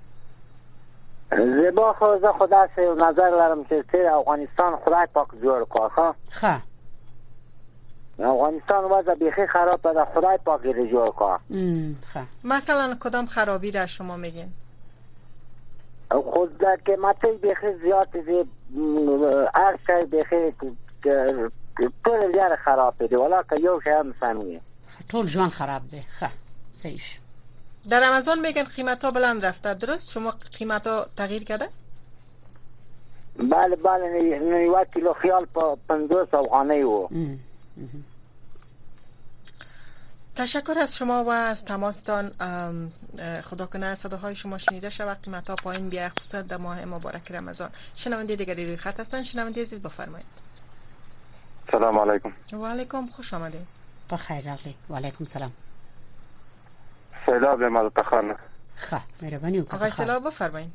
زیبا خور خدا سے نظر لرم که تیر افغانستان خدای پاک جور که خواه افغانستان وضع بیخی خراب ده، خدای پاک رو جور که. مثلا کدام خرابی را شما میگین؟ خود در قیمتی بیخی زیاد ده، هر شای بیخی طول جار خراب ده، ولی که یو شای هم سمیه طول جوان خراب ده. خواه سیش در امازون میگن قیمت ها بلند رفته، درست؟ شما قیمت ها تغییر کرده؟ بله بله، نیوه کیلو خیال پا 50 افغانی و تشکر از شما و از تماستان. خدا کنه صداهای شما شنیده شود، قیمتا پایین بیاید، خصوصا در ماه مبارک رمضان. شنونده دیگری روی خط هستن. شنونده عزیز بفرمایید. سلام علیکم. و علیکم، خوش آمدید. بخیر راغلی. و علیکم سلام. سیلاب ما تخانه. خب مهرباني وکړئ. آقای سیلاب بفرمایید.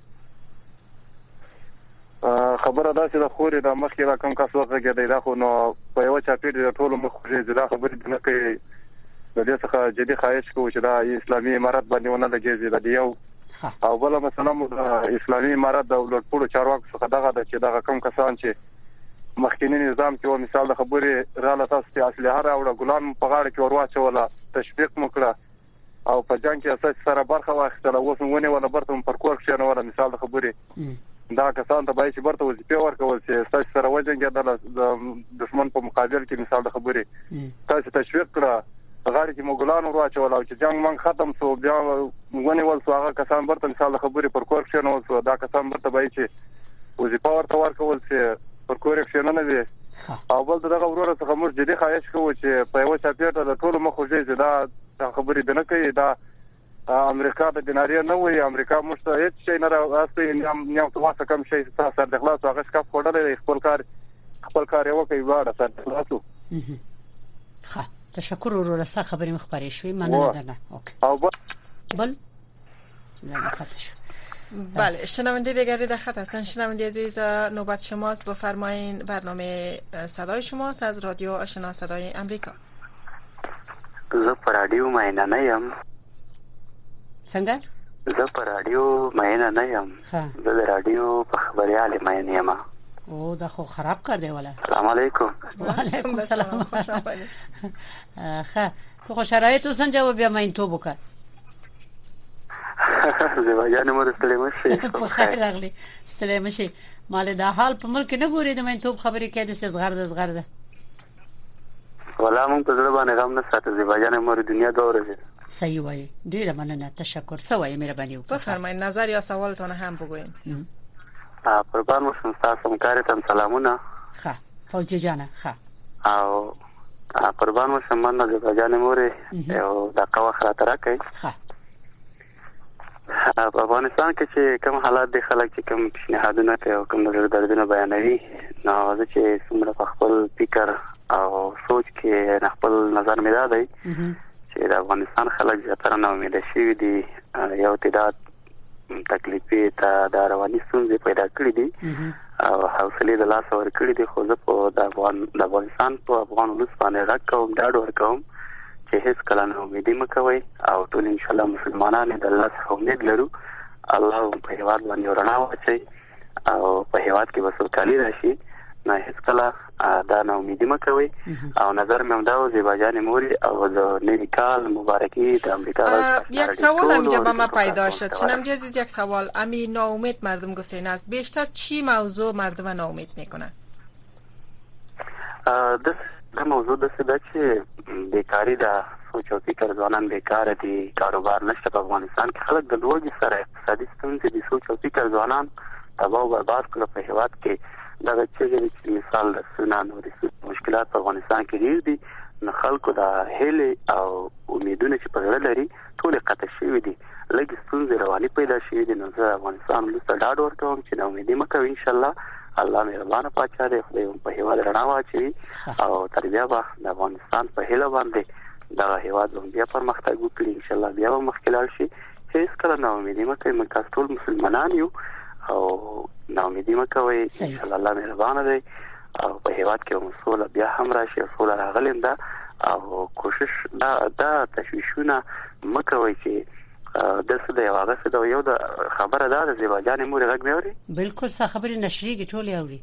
خبره دا چې د خوري د مخکې را کوم کس وغږېدی دا خو نو په یو چاپېر د ټولو مخ خوږي دا خبرې نه کوي. د دې څخه جدي خواهش کوو چې دا اسلامي امارت باندې ونه لګېږي د یو او بل مثلا د اسلامي امارت د ولټپوړو چارواکو څخه دغه د چې دغه کوم کسان چې مخکینی نظام کې و مثال د خبرې رااله تاسو ته اصلي هر اوړه ګلان په غاړه کې ورواچوله تشویق مکړه او په جنگ کې اساس سره برخه واخیستله اوس ونه ولا برته پر کور کې نه ولا مثال د خبرې دا کسان ته باید چې برته وظیفه ورکول چې اساس سره وجنګېدل د دشمن په مقابل کې مثال د خبرې تاسو تشویق کړه غاړه کې موګلان ورواچول او چې جنگ من ختم شو بیا ونه ول سو هغه کسان برته مثال د خبرې پر کور کې نه وسو دا کسان برته باید چې وظیفه ورته ورکول چې پر کور کې نه وي او بل دغه ورور څخه موږ جدي خواهش کوو چې په یو چاپېر ته د ټولو مخ خوږي دا خبرې نه کوي دا امریکا د دیناري نه وي امریکا موږ ته هیڅ شي نه راځي نیم تاسو کوم شي سره د خلاص هغه ښه خوړل خپل کار یو کوي واړه سره خلاصو ښه تشکر ورور سره خبرې مخبري شوي مننه درنه اوکی او بل نه خاطر بله شنونده دیگری در خط هستن. شنونده عزیز نوبت شماست، بفرمایین. برنامه صدای شماست از رادیو آشنا صدای امریکا. زه پر رادیو مینه نه یم. څنګه؟ زه پر رادیو مینه نه یم. زه د رادیو په خبريال مینه یم. او دا خو خراب کړ دی ولا. السلام علیکم. وعلیکم السلام. ښه تو خو شرایط وسنجه و بیا مین تو وکړه. زه جان مو ستړي مشه. په خیر راغلی. ستړي مشه. مال دا حال په ملک نه ګوري د مین تو خبرې کې د زغر ده. ولا مونږ په ځړ باندې غم نه ساتي. زه جان مو دنیا دوره. صحیح وای. ډیره مننه تشکر. سوای مهرباني وکړه. بفرمایئ نظر یا سوالتون هم بگوین. قربان مو تاسو همکارتم سلامونه. ښه فوجي جانه ښه. او قربان مو سمانه د جان مورې او دا قوا خاطره کوي. ښه په افغانستان کې چې کوم حالات دي خلک چې کوم پیشنهادونه کوي او کوم نظر دردونه بیانوي نو زه چې څومره په خپل فکر او سوچ کې خپل نظر مې دا دی چې د افغانستان خلک زیاتره نا امیده شوي دي یو تعداد تکلیفي ته د رواني ستونزې پیدا کړې دي او حوصلې د لاس ورکړې دي خو زه په د افغانستان په افغان ولس باندې غږ کوم ډاډ ورکوم چې هیڅ کله نه امیدي مکوئ او ټول ان شاء الله مسلمانان د الله څخه امید لرو الله په هیواد باندې رڼا واچي او په هیواد کې وسوکالي راشي نه هیڅ کله دا نه امیدي مکوئ او نظر مې دا و زیباجان موري او د نوی کال مبارکی د امریکا یک سوال اینجا به ما پیدا شد. شنونده عزیز یک سوال امی ناامید مردم گفتین است بیشتر چی موضوع مردم ناامید میکنه؟ دا موضوع د څه چې بیکاری د سوچ او فکر ځوانان بیکار دي کاروبار نشته په افغانستان کې خلک د لوږې سره اقتصادي ستونزې دي سوچ او فکر ځوانان تباہ او برباد کړل په هیواد کې دا چې مثال د سنن او د مشکلات په افغانستان کې ډیر دي نو خلکو د هیله او امیدونه چې په غړ لري ټول قطع شوی دي لږ ستونزې رواني پیدا شوې دي نو زه افغانستان لسته ډاډ ورکوم چې نو امیدي مکوئ ان شاء الله الله مهربان پاتې دی خدای په هیواد رڼا واچي او تر بیا به د افغانستان په هیله باندې دا هیواد بیا پرمختګ وکړي ان شاء الله بیا به مخکلال شي هیڅ کله نو امیدي مکوئ موږ ټول مسلمانان یو او نو امیدي مکوئ ان شاء الله الله مهربان دی او په هیواد کې مسول بیا هم راشي اصول راغلم دا او کوشش دا تشویشونه مکوئ چې د څه دی واغه څه دی یو د خبره ده زیباجان مور غږ موري بالکل څه خبرې نشریږي ټول اوري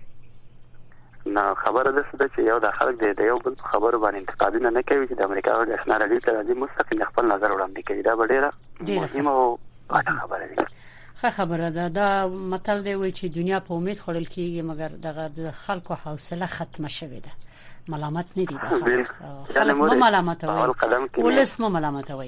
نه خبره ده چې یو د خلک د یو بل خبرو باندې انتقادونه نه کوي چې د امریکا او د آشنا رادیو ته راځي مستقیم خپل نظر وړاندې کوي دا ډیره مهمه او غټه خبره ده ښه خبره ده دا متل دی وایي چې دنیا په امید خړل کیږي مګر دغه خلکو حوصله ختمه شوې ده ملامت نه دي خلک ما ملامت وایي ولس ما ملامت وایي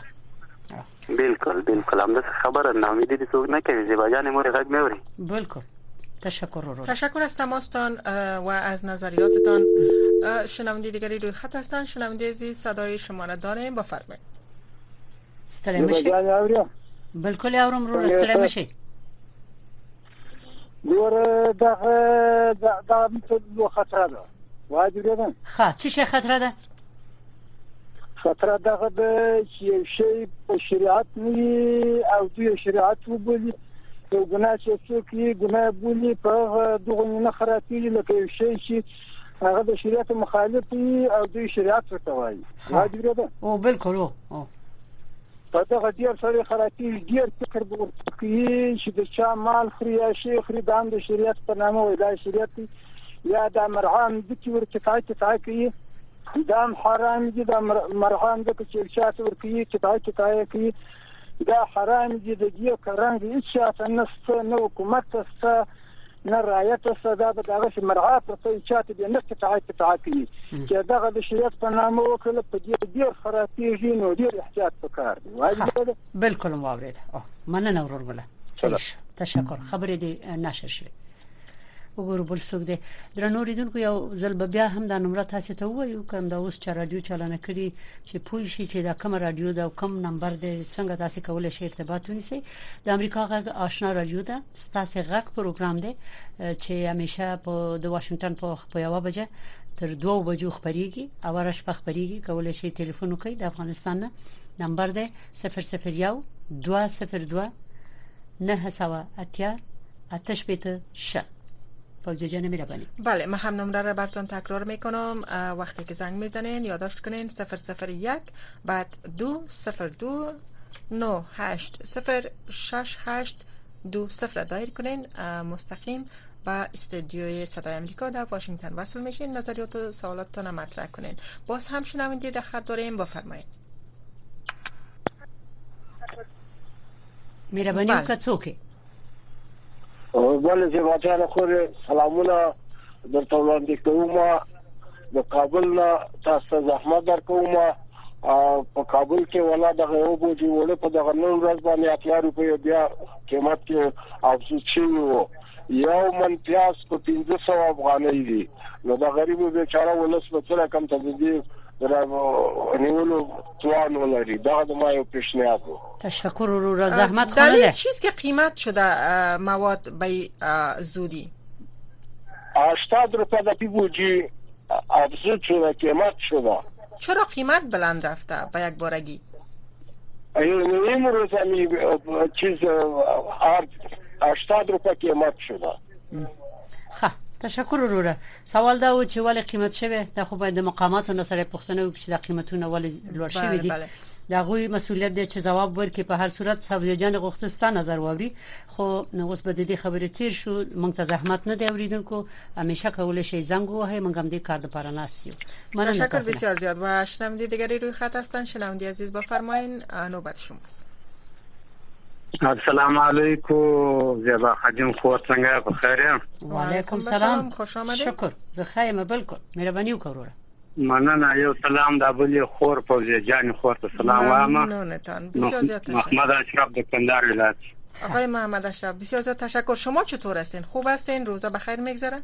بالکل هم خبر نامیدی دی څوک نه کوي زیباجان مور غږ موري بالکل تشکر از تماستان و از نظریاتتان. شنونده دیگری روی خط هستن. شنونده عزیز صدای شما را داریم، بفرمایید. ستړی مشي. بالکل اورم رو ستړی مشي. ګوره دا مثل خطر ده. واجب ده. ها چی خطر ده؟ خطر دغه د شی په شریعت نه او د شریعت وبولي یو ګناه چې څوک یې ګناه بولي په دغه نه خرابېږي لکه یو شی چې هغه د شریعت مخالف او د شریعت څخه وایي. واجب ده. او بالکل او په دغه ډیر سره خرابېږي ډیر فکر ورته چې د چا مال خري یا شی خري د شریعت په نامه وایي دا شریعت یا د مرعام د کی ورته کوي دا حرام دي دا مرغان د چې چاته ورکی چې کوي دا حرام دي د دې کاران دي چې نسته نو حکومت څخه نه رعایت څخه دا دغه مرغات ته چاته دي نه کوي چې دغه د شریعت په نامه وکړه په دې ډیر خرابېږي نو ډیر احتیاط وکړ. واجب بالکل مواورد. مننه ورور بله. تشکر. خبرې دې نشر شوه. وګورو بل څوک دی. درنو ریدونکو یو ځل بیا هم د نمبر تاسو ته وایو کوم دا اوس چې رادیو چالانه کړي چې پوه شي چې دا کوم رادیو دا کوم نمبر دی څنګه تاسو کولای شئ ارتباط ونیسئ. د امریکا غږ آشنا رادیو ده تاسو غږ پروګرام دی چې همیشه په د واشنگټن په یو بجه تر 2 بجو خبريږي او راش خبريږي. کولای شئ ټلیفون وکړئ د افغانستان نه. نمبر دی 001 202 980 8 فوزیجان میربانی. بله من هم نمره را براتون تکرار میکنم. وقتی که زنگ میزنین یادداشت کنین 001 بعد 202 9806820 دایر کنین مستقیم با استودیوی صدای آمریکا در واشنگتن وصل میشین. نظریات و سوالاتتون مطرح کنین. باز هم شنونده در خط داریم، بفرمایید. میربانی که څوک ولې چې واچانه خو سلامونه درته وړاندې کوم. د کابل نه تاسو زحمت درکوم. په کابل کې ولا دغه یو بوجي وړه په دغه نن ورځ باندې 8 روپۍ بیا قیمت کې افزود شوی وو. یو من پیاز په 1500 افغانۍ دی. نو د غریبو بیچاره ولس په څه رقم ته دی نیولو توان ولري. دا د ما یو پیشنهاد و. تشکر رو زحمت خانه دلیل چیز که قیمت شده مواد به زودی 80 روپیه د پیبوجی افزود شده قیمت شده. چرا قیمت بلند رفته به یک بارگی؟ این روزمی چیز 80 روپیه قیمت شده. تشکر وروره. سوال دا و چې ولې قیمت شوه د خو باید د مقاماتو سره پوښتنه وکړي چې د قیمتونو ولې لوړ شوي دي. دا غوي مسؤلیت دی چې جواب ورکړي. په هر صورت سبزیجان غوښتستا نظر ووري خو نو اوس به د دې خبرې تیر شو. موږ ته زحمت نه دی اوریدونکو همیشه کولای شي زنګ وهي. موږ هم دې کار د پاره ناسیو. تشکر بسیار زیاد. و شنونده دیگری روی خط هستن. شنونده عزیز بفرمایین نوبت شماست. السلام علیکم زیبا خادم خور څنګه په خیر یم؟ وعلیکم السلام خوش آمدید. شکر زه خایم بالکل مهرباني وکړه. مننه. یو سلام د ابولی خور فوزیه جان خور ته سلام وایم. ممنونتان. بسیار زیاد تشکر. محمد اشرف د کندهار ولایت. آقای محمد اشرف بسیار زیاد تشکر. شما چطور هستین؟ خوب هستین؟ روزا بخیر میگذره؟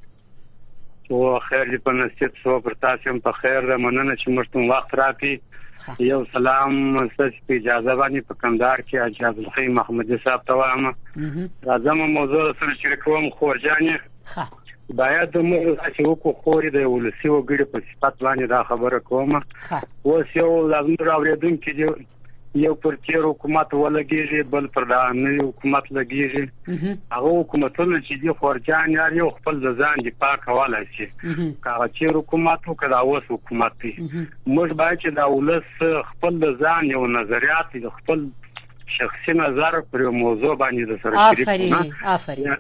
او خیر دی په نصیب سو پر تاسو هم په خیر ده. مننه چې موږ ته وخت راکړي. یو سلام ستاسو په اجازه باندې په کندهار کې اجازه الخی محمد صاحب ته وایم. راځم موضوع سره شریکوم. خورجانې باید موږ چې وکړو خوري د ولسی وګړي په صفات باندې دا خبره کوم. اوس یو لازم راوړیدونکو چې یو پر تیر حکومت ولګیږي بل پر دانه حکومت لګیږي. هغه حکومتونه چې دی خورجان یو خپل ځان دی پاک حواله شي. هغه چې حکومت وکړي اوس حکومت دی. موږ باید چې دا ولس خپل ځان یو نظریات خپل شخصي نظر پر موضوع باندې د سره شریک. آفرین.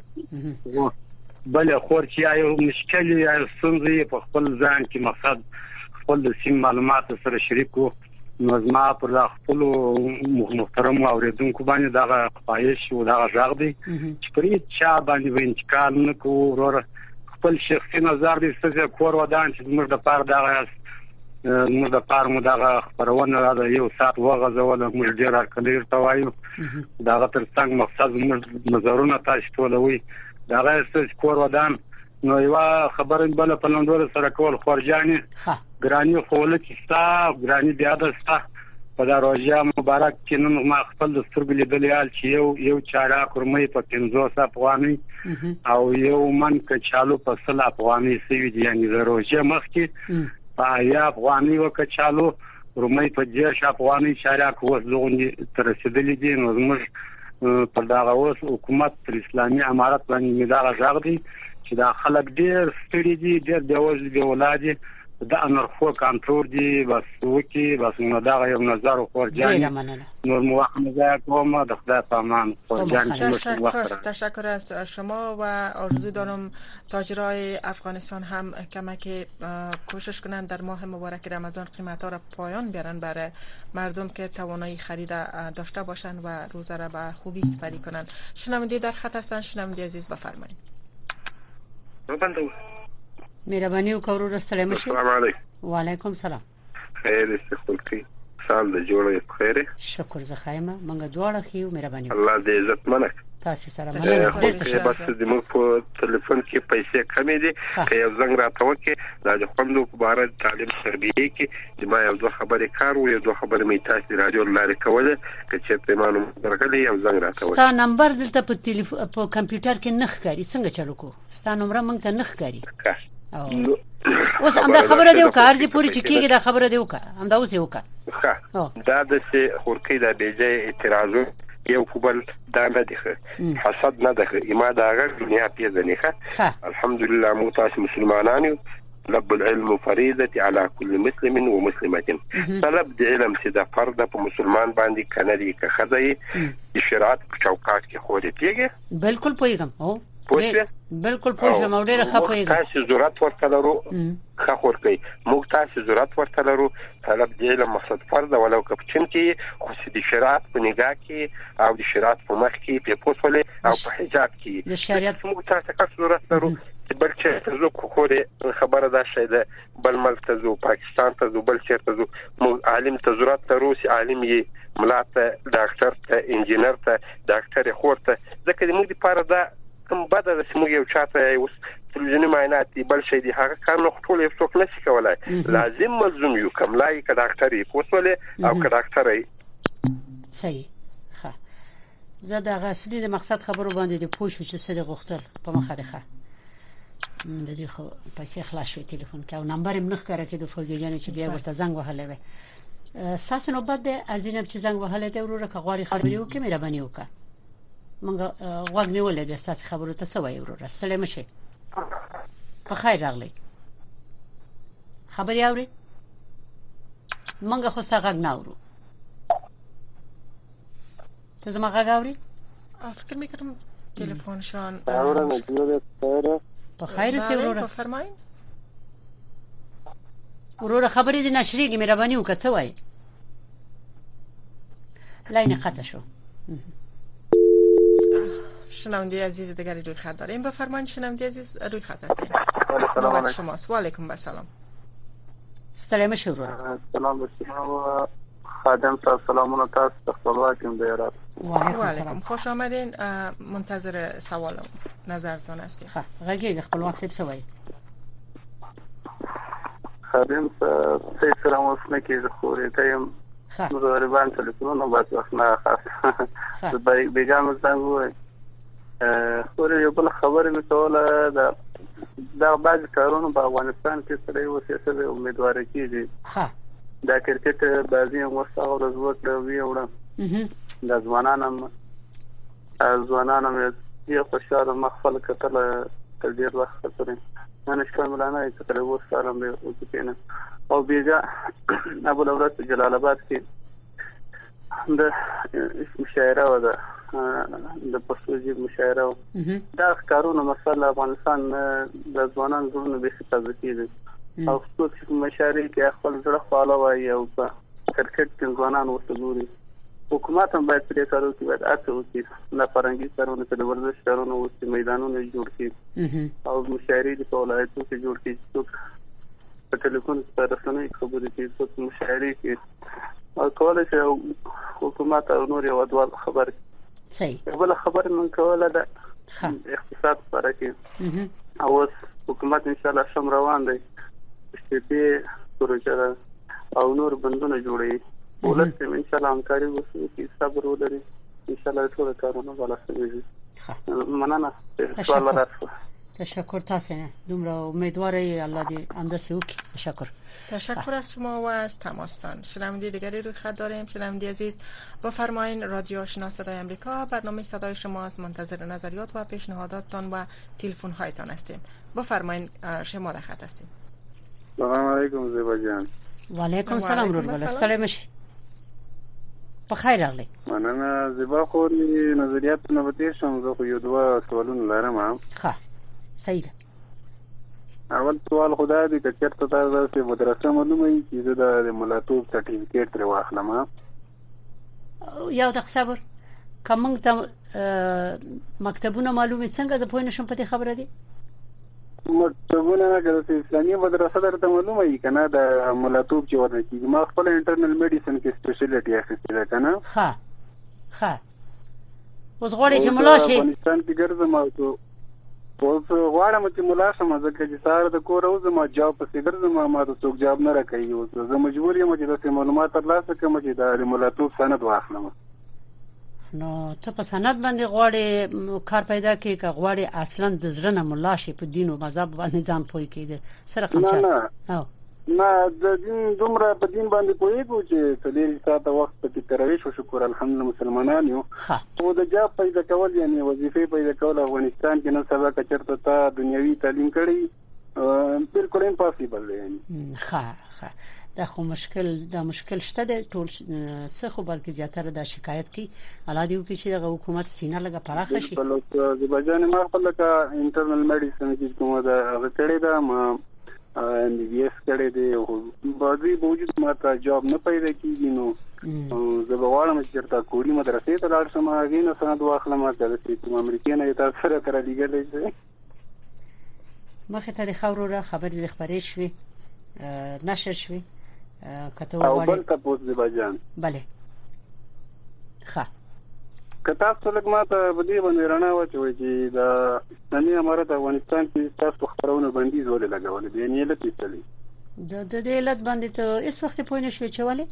بل خور چې یو مشکل یا ستونزې په خپل ځان کې مقصد خپل د سیم معلومات سره شریکو. نظم پر خپل محترم اوریدونکو باندې دا خواهش او دا غږ دی چې پرې چا باندې انتقال نه کوو. خپل شخصي نظر دې څه کور ودان چې موږ د پاره دا موږ د پاره مو دا خبرونه دا یو سات وغځول. موږ ډیر کلیر توایو دا تر څنګه مقصد موږ نظرونه تاسو ټولوي. دا غیر څه کور ودان نو یو خبره بل په لندور سره کول خورجاني ګرانی خول کې ستا ګرانی بیا د ستا په دا روزه مبارک کې نن ما خپل د سترګې لیدل چې یو چاړه کورمې په 500 افغاني او یو من کچالو په 100 افغاني سوي دي یعنی د روزه مخکې په یا افغاني وکچالو کورمې په 10 افغاني چاړه کوس لغونی تر رسیدلې دي نو موږ په دا اوس حکومت اسلامي امارت باندې دا غږ دي چې دا خلک ډېر ستړي دي ډېر دیوځي دی ولادي دا انرخو کنټرول دی بس وکی بس نو دا یو نظر خورجانی نور موخمه کوم د خدای په امان خورجانی تشکر از شما و آرزو دارم تاجرای افغانستان هم کمک کوشش کنند در ماه مبارک رمضان قیمت‌ها را پایان بیارن برای مردم که توانایی خرید داشته باشند و روزه را به خوبی سپری کنند. شنونده در خط هستند. شنونده عزیز بفرمایید. مهرباني وکړو رسول مشه. السلام علیکم. وعلیکم السلام. خیر استخلقی سال د جوړې خیره. شکر زه خایمه منګه دواړه خيو مهرباني. الله دې عزت منک. تاسو سره مننه. بس د مو په ټلیفون کې پیسې کمې دي که یو زنګ راته وکي د خوندو په اړه تعلیم تربیه کې د ما یو خبرې کار و یو خبرې مې تاسو رادیو لارې کوله چې چې معلومه درغلي یو زنګ راته وکي. ستا نمبر دلته په ټلیفون په کمپیوټر کې نخ کاری څنګه چلو کو؟ ستا نمبر مونږ ته نخ کاری. اوس هم دا خبره دی وکړ چې پوری چکیږي دا خبره دی وکړه هم دا اوس یو وکړه دا د سه خورکی دا بیجه اعتراض یو قبل دا نه دی حسد نه دی ما دا غږ دنیا پیژنې ښه الحمدلله مو تاسو مسلمانانو طلب العلم فريضه على كل مسلم ومسلمه طلب د علم سده فرض په مسلمان باندې کنه دی که خدای شریعت چوکاټ کې خو دې پیګه بالکل پویګم او پوهه بالکل پوهه مو ډیره خپويږي تاسو ضرورت ورته لرو خور کوي موږ تاسو ضرورت ورته لرو طلب دی له مقصد فرض ولو کپچن کې خو د شریعت په نگاه کې او د شریعت په مخ کې په پوسوله او په حجاب کې د شریعت موږ تاسو ضرورت لرو بل چې تاسو خو خبره ده شه ده بل ملک ته پاکستان ته بل چیرته موږ عالم ته ضرورت لرو چې عالم یې ملاته ډاکټر ته انجینر ته ډاکټر خورته ځکه موږ لپاره دا کوم بده د سمو یو چاته اوس تلویزیونی معاینات بل شي دي هغه کار نو ټول یو څوک نشي کولای لازم ملزم یو کوم لای ک ډاکټر یې پوسوله او ک ډاکټر یې صحیح ښه زه دا غسلی د مقصد خبرو باندې د پوښتنه چې څه د غوښتل په مخه ده د دې خو پیسې خلاص شوی ټلیفون کې او نمبر یې منخ کړه کې د فوزي جان چې بیا ورته زنګ وهلې وي ساس نو بد ازینب چې زنګ وهلې ته وروره کغواړي خبرې وکړي مهرباني وکړه منګه وګ نیولې د تاسو خبرو ته سوي وروره سلام شه په خیر راغلی خبري اوري منګه خو څنګه غناورو ته زما غږ اوري فکر میکنم تلفنشان اورم جوړه سره په خیر سي وروره فرمایي وروره خبري دي نشريږي مهرباني وکړه څه وای لاین قطع شو شنونده عزیز دیگری روی خط داریم بفرمایید شنونده عزیز روی خط هستید نوبت شماست و علیکم السلام سلام شروع سلام بسیار خادم صاحب سلامونه تاسو خپلواکم دیرات و علیکم خوش آمدین منتظر سوال نظرتون هستیم غږی خپلواک صاحب سوای خادم صاحب سلام وسنه کې خوري تایم غریبان تلفونونه بس نه خاص بیگم زنګ خوري یو بل خبره مې کوله دا بعض کارونه په افغانستان کې سره یو سیاسي امیدوار کیږي دا کرکټ بازی مستغرب وکړه وی وړه د ځوانانو یو خوشاله مخفل کتل تر ډیر وخت پورې نن شاملانه چې تر اوسه سلام دی او کینه او بیګه ابو لورات جلال آباد کې د مشاعره و د پښتو ژبې مشاعره دا کارونه مسله افغانستان د ځوانانو زړونو به ستاسو کېږي او څوک چې مشاعره کې خپل ځړ خاله وایي او په کرکټ کې ځوانان وسګوري حکومت هم باید پرې کار وکړي باید اته وکړي نه فرنګي کارونه د ورزش کارونه او میدانونه جوړ کړي او مشاعره د ولایتو کې جوړ کړي څوک په ټلیفون سره رسنۍ خبرې کوي څوک مشاعره کوي او کولای شي حکومت او نور یو ډول خبر صحیح بل خبر من کوله د اقتصاد لپاره کې او حکومت ان شاء الله سم روان دی چې پروژه او نور بندونه جوړي ولته ان شاء الله همکاري وکړي چې صبر ولري ان شاء الله ټول کارونه بالا سمېږي. مننه. سوال راځي. تشکر. تاسو دومره امیدواره الله دې اندازه وکړي. تشکر از شما و از تماستان. شنونده دیگری روی خط داریم. شنونده عزیز بفرمایید. رادیو آشنا صدای آمریکا، برنامه صدای شماست. منتظر نظریات و پیشنهاداتتان و تلفن هایتان هستیم. بفرمایید، شما در خط هستیم. سلام علیکم زیبا جان. و علیکم سلام رورګل. ستړی مشي. په خیر راغلی. مننه زیبا. خو نظریاتونه به تیر شم. زه خو یو دوه سوالونه لرم. ښه صحیح ده. اول سوال خدای دې چې چېرته تاسو د مدرسې معلومه وي چې زه د ملاتوب سرټیفیکیټ ترې واخلم. یو دقیقه صبر. کوم ته مکتبونه معلومه څنګه زه پوه نشم په دې خبره دي؟ مکتبونه د اسلامي مدرسې درته معلومه وي کنه د ملاتوب چې ورنکېږي. ما خپل انټرنل میډیسن کې سپیشلیټي اخیستې ده کنه. ښه اوس غواړې چې ملا شي؟ افغانستان کې ګرځم او اوس غواړم چې ملا شم. ځکه چې سهار د کور اوسم جاب پسې ګرځم، ما ته څوک جاب نه راکوي. اوس زه مجبور یم چې داسې معلومات ترلاسه کړم چې د ملاتوب سند واخلم. نو ته په سند باندې غواړې کار پیدا کړې که غواړې اصلا د زړه نه ملا شي په دین او مذهب باندې ځان پوه کړې؟ سره کوم نه د دین دومره په دین باندې پوهېږو چې 4 ساعته وخت پکې تراویح شو. شکر الحمدلله مسلمانان یو. خو د جاب پیدا کول یعنی وظیفې پیدا کول افغانستان کې نن سبا که چېرته تا دنیوي تعلیم کړی بالکل امپاسیبل دی. ښه دا خو مشکل شته د ټول څه خو بلکې زیاتره دا شکایت کوي الله دې وکړي چې د حکومت سینه لګه پراخه شي. زبجان ما خپل کا انټرنل میډیسن چې کومه دا غټړې ده ما ام بي بي اس کړې دي او باندې موجود ما ته جاب نه پیدا کیږي. نو زه به غواړم چې تر کوړی مدرسې ته لاړ شم هغه نه سند واخلم چې امریکا نه تاسو سره تر لګلې شي. مخه تاریخ اوره خبرې خبرې شوي نشر شوي کته او بل تاسو زبجان. بله ښه کته تاسو لږ ماته په دې باندې رڼا واچوي چې د اسلامي امارت افغانستان کې تاسو خبرونه باندې زول لګول دي نه لته تللی د دې لټ باندې ته اس وخت پوه نه شو چې ولې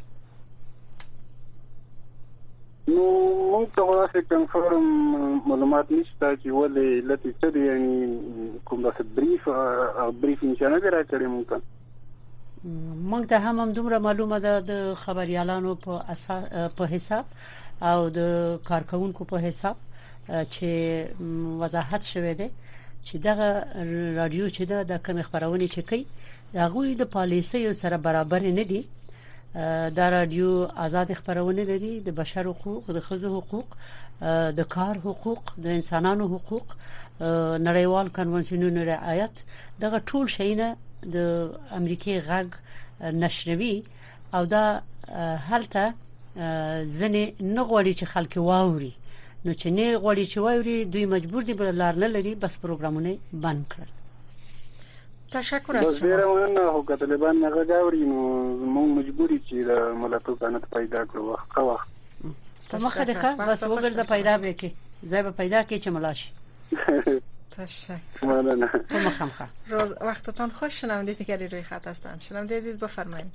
نو موږ ته واسه کنفرم معلومات نشته چې ولې لته څه دي یعنی کوم څه بریفینګ نه راکړی موږ ته هم دومره معلومه ده د خبريالانو په حساب او د کارکونکو په حساب چې وضاحت شوه ده چې دغه رادیو چې د کوم خبرونه چې کوي هغه د پالیسي سره برابر نه دي. دا رادیو آزاد خبرونه لري، د بشر حقوق، د ښځو حقوق، د کار حقوق، د انسانانو حقوق، نړیوال کنوانسیونونو رعایت، دغه ټول شیونه د امریکای غږ نشروي او دا هلته ځنه نه غوړي چې خلک واوري. نو چې نه غوړي چې واوري دوی مجبور دي بل لار نه لري، بس پروګرامونه بند کړل. تشکر از شما. بسیار ممنون. خو که طالبان نه غواړي نو موږ مجبوری چې د ملاتړ قانون پیدا کړو وخت ته مخه ده بس وګرځه پیدا وکي زای به پیدا کی چې ملاشي. تشکر. ممنون. مخمخه روز وقتتان خوش. شنونده دیگری روی خط هستند. شنونده عزیز بفرمایید.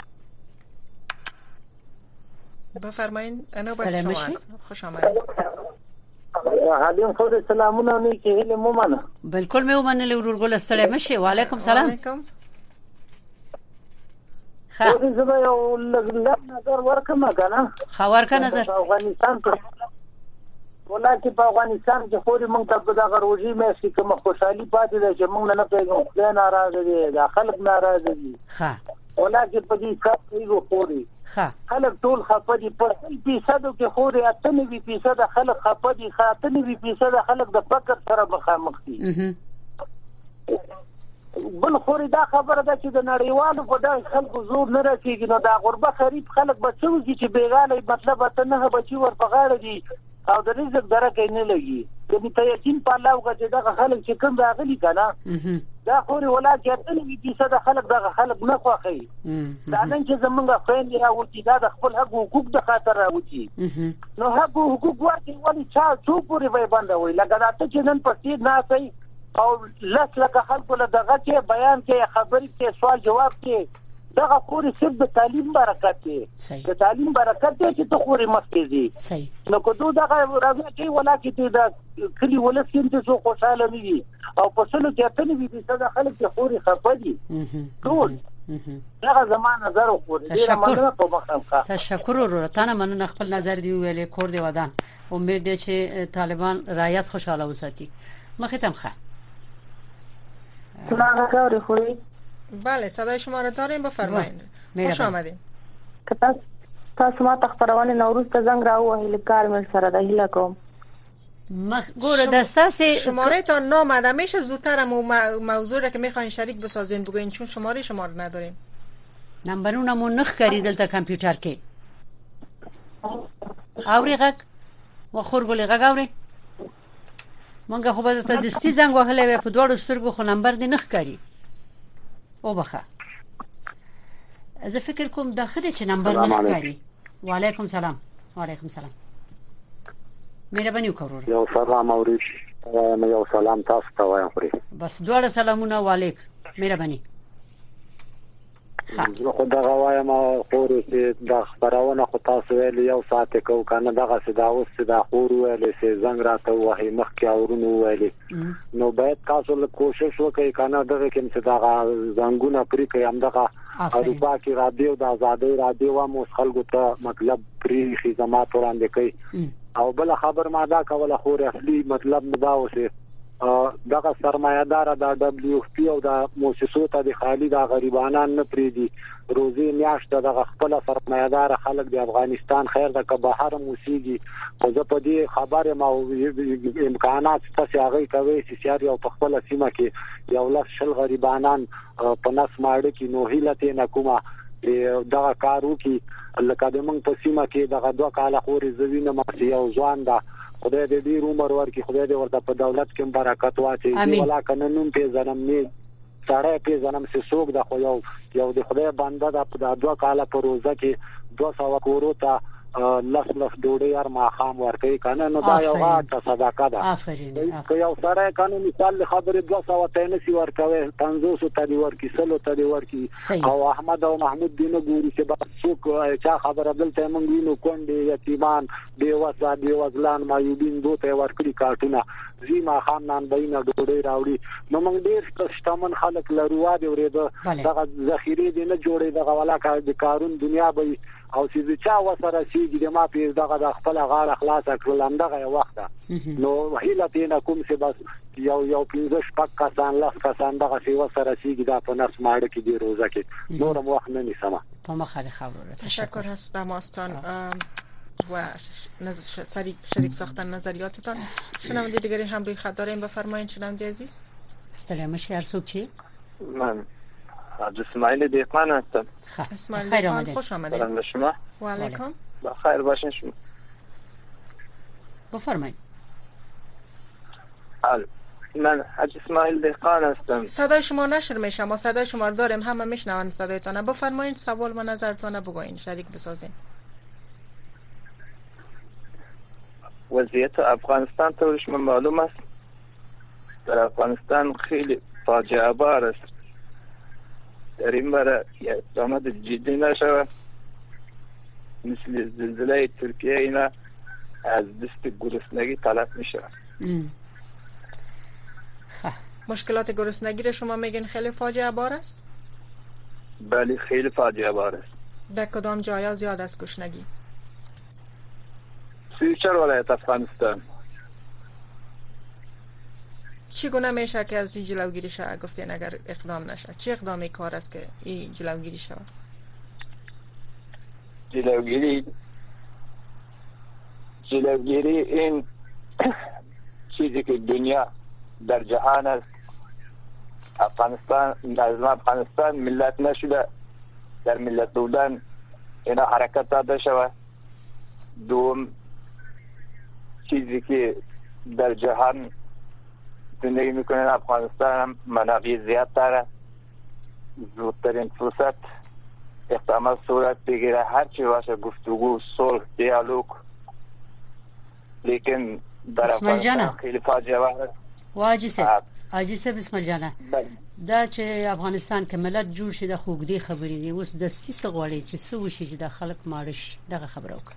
انا با شما خوش آمدید. حالیم خود سلامونه نه کې هله مومنه. بالکل مې ومنل ورورګل السلام شي. وعلیکم سلام. وعلیکم. خو زه یو نظر ورکم کنه. خبر کا نظر افغانستان کې ولکه په افغانستان کې خوري موږ ته د غروجي مې چې کوم خوشحالي پاتې ده چې موږ نه پیژنو خپل ناراضه دي د خلک ناراضه دي. ها ولکه په دې کار کې خوري خلک ټول خپه دي په 100% کې خوري 98% خلک خپه دي 98% خلک د فقر سره مخامخ دي. بل خوري دا خبره ده چې د نړیوالو په دغه خلکو زور نه رسیږي. نو دا غربه غریب خلک بچو چې بیغاله مطلب ته نه بچي ور په غاړه دي او د رزق درکې نه لګي. کله ته یتیم پالاو چې دغه خلک چې کوم راغلي کنه دا خوري ولکه 98% خلک دغه خلک نه خوخي. دا نن چې زمونږ خويندې راوځي دا د خپل حقوق د خاطر راوځي. نو حقوق ورته ولې چا څو پورې وای باندې وای لکه دا ته چې نن پسې نه سي او لس لکه خلکو له دغه کې بیان کې خبرې کې سوال جواب کې دغه خوري صرف د تعلیم برکت دی د تعلیم برکت دی چې ته خوري مخکې دي نو کو دغه راځي چې ولکه ته د کلی ولس کې څه خوشاله نه وي او په څلو کې ته نه وي چې خلک چې خوري خپدي ټول دغه زمانه نظر خوري ډیره مننه په مخه تشکر ورته مننه خپل نظر دی ویلې کور دی ودان امید دی چې طالبان رعایت خوشاله وساتي مخه تم خه سلام خوری بله صدای شما رو داریم بفرمایید خوش آمدین تاسو ما تخبرونه نوروز ته زنګ راوهیل کارمل سره د هیله کوم ګوره دستاس شماره تا نامده میشه زودتر موضوع را که میخواین شریک بسازین بگوین چون شماره شما رو نداریم نمبرونمو نخ کړی دلته کمپیوټر کې اوري غږ وخورګولې غږ اوري مونږ خو به ته د ستې زنګ وهلې په دوړو سترګو خو نمبر دې نخ کړی او بخه زه فکر کوم داخله چې نمبر نخ کړی وعلیکم سلام وعلیکم سلام مهرباني وکړئ یو سلام اوري یو سلام تاسو ته وایم خوري بس دوړ سلامونه وعلیکم مهرباني زه خو دا وایم خوري چې د خبرونه خو تاسو ویل یو ساعت کو کنه دغه سدا اوس دا خور ویل چې زنګ راته وهي مخکې اورونو ویل نو باید تاسو له کوشش وکړئ کنه دغه کوم چې دا زنګونه پرې کوي هم دغه اروپا کې رادیو د آزادۍ رادیو مو خلکو ته مطلب پرې خدمات وړاندې کوي او بل خبر ما دا کوله خو اصلي مطلب نه دا اوسه دغه سرمایه‌دار د دبليو اف پی او د مؤسسو ته د خالي د غریبانان نه پریدي روزي میاشت دغه خپل سرمایه‌دار خلک د افغانستان خیر د کبهر موسیقي خو زه په دې خبره ما امکانات تاسو هغه کوي چې سیاري او په خپل سیمه کې یو لږ شل غریبانان په نس ماړه کې نو هیلته نه کومه دغه کارو کې لکه د موږ په سیمه کې دغه دوه کاله خوري زوینه ماسي او ځوان دا خدای دې ډیر عمر ورکړي خدای دې ورته په دولت کې برکت واچي دی ولا قانون په ځنم نه سره په ځنم سه سوق د خو یو د خدای بنده د دوه کاله په روزه کې 200 کورو ته لس ډوډۍ هر ماخام ورکوي کنه نو دا یو غاټه صدقه ده که یو سره کنه مثال خبره 200 ته نسی ورکوي 500 ته دی ورکی 100 ته دی ورکی او احمد او محمود دینه ګوري چې بس څوک چا خبره دلته مونږ وینو کونډې یتیمان بیوسا بیوزلان مایوبین دوته ورکړي کارتونه زیما خام نن بینه ډوډۍ راوړي نو موږ ډیر شتمن خلک لرو دی ورېده دغه ذخیره دي نه جوړي دغه ولا د کارون دنیا به او چې چا وسره سیږي د ما په دغه د خپل غاړه خلاص کړل هم دغه وخت نو هیله تینا کوم چې بس یو 15 شپږ کسان لاس کسان دغه سی وسره سیږي د په نس ماړه کې دی روزه کې نورم وخت نه نیسم په مخه خبره تشکر هستم استان و شریک ساختن نظریاتتان شنونده دیگری هم روی خط داریم بفرمایید شنونده عزیز سلام شهرسوب چی من حاج اسماعیل دیقان هستم اسماعیل دیقان خوش آمدید سلام شما و علیکم بخیر باشین شما بفرمایید من حاج اسماعیل دیقان هستم صدای شما نشر میشه ما صدای شما رو داریم همه میشنون صدایتان بفرمایید سوال و نظرتان بگوین شریک بسازین وضعیت افغانستان طورش من معلوم است در افغانستان خیلی فاجعه بار است در این باره اقدامات جدی نشود مثل زلزله ترکیه اینا از دست گرسنگی طلب می شود مشکلات گرسنگی رو شما میگین خیلی فاجعه بار است؟ بله خیلی فاجعه بار است. در کدام جایا زیاد است گرسنگی؟ 34 ولایت افغانستان. چگونه میشه که از این جلوگیری شود؟ گفتین اگر اقدام نشه چه اقدامی کار است که این جلوگیری شود؟ جلوگیری این چیزی که دنیا در جهان است. افغانستان ملت نشده در ملت بودن اینا حرکت داده شود. دوم چیزی که در جهان زندگی میکنن افغانستان هم منابع زیاد داره زودترین فرصت اقدامات صورت بگیره هرچی باشه گفتگو صلح دیالوگ لیکن در افغانستان خیلی فاجعه است واجسه عاجزه بسم الله جانه دا چې افغانستان کې ملت جوړ شي د خوګدي خبرې دي اوس د سیس غوړي چې سو شي چې د خلک مارش دغه خبره وکړه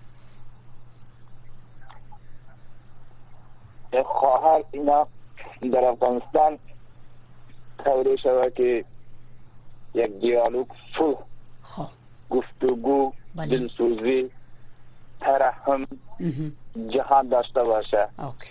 خواهر اینا در افغانستان خبره شده که یک دیالوگ فو گفتگو دلسوزی ترحم جهان داشته باشه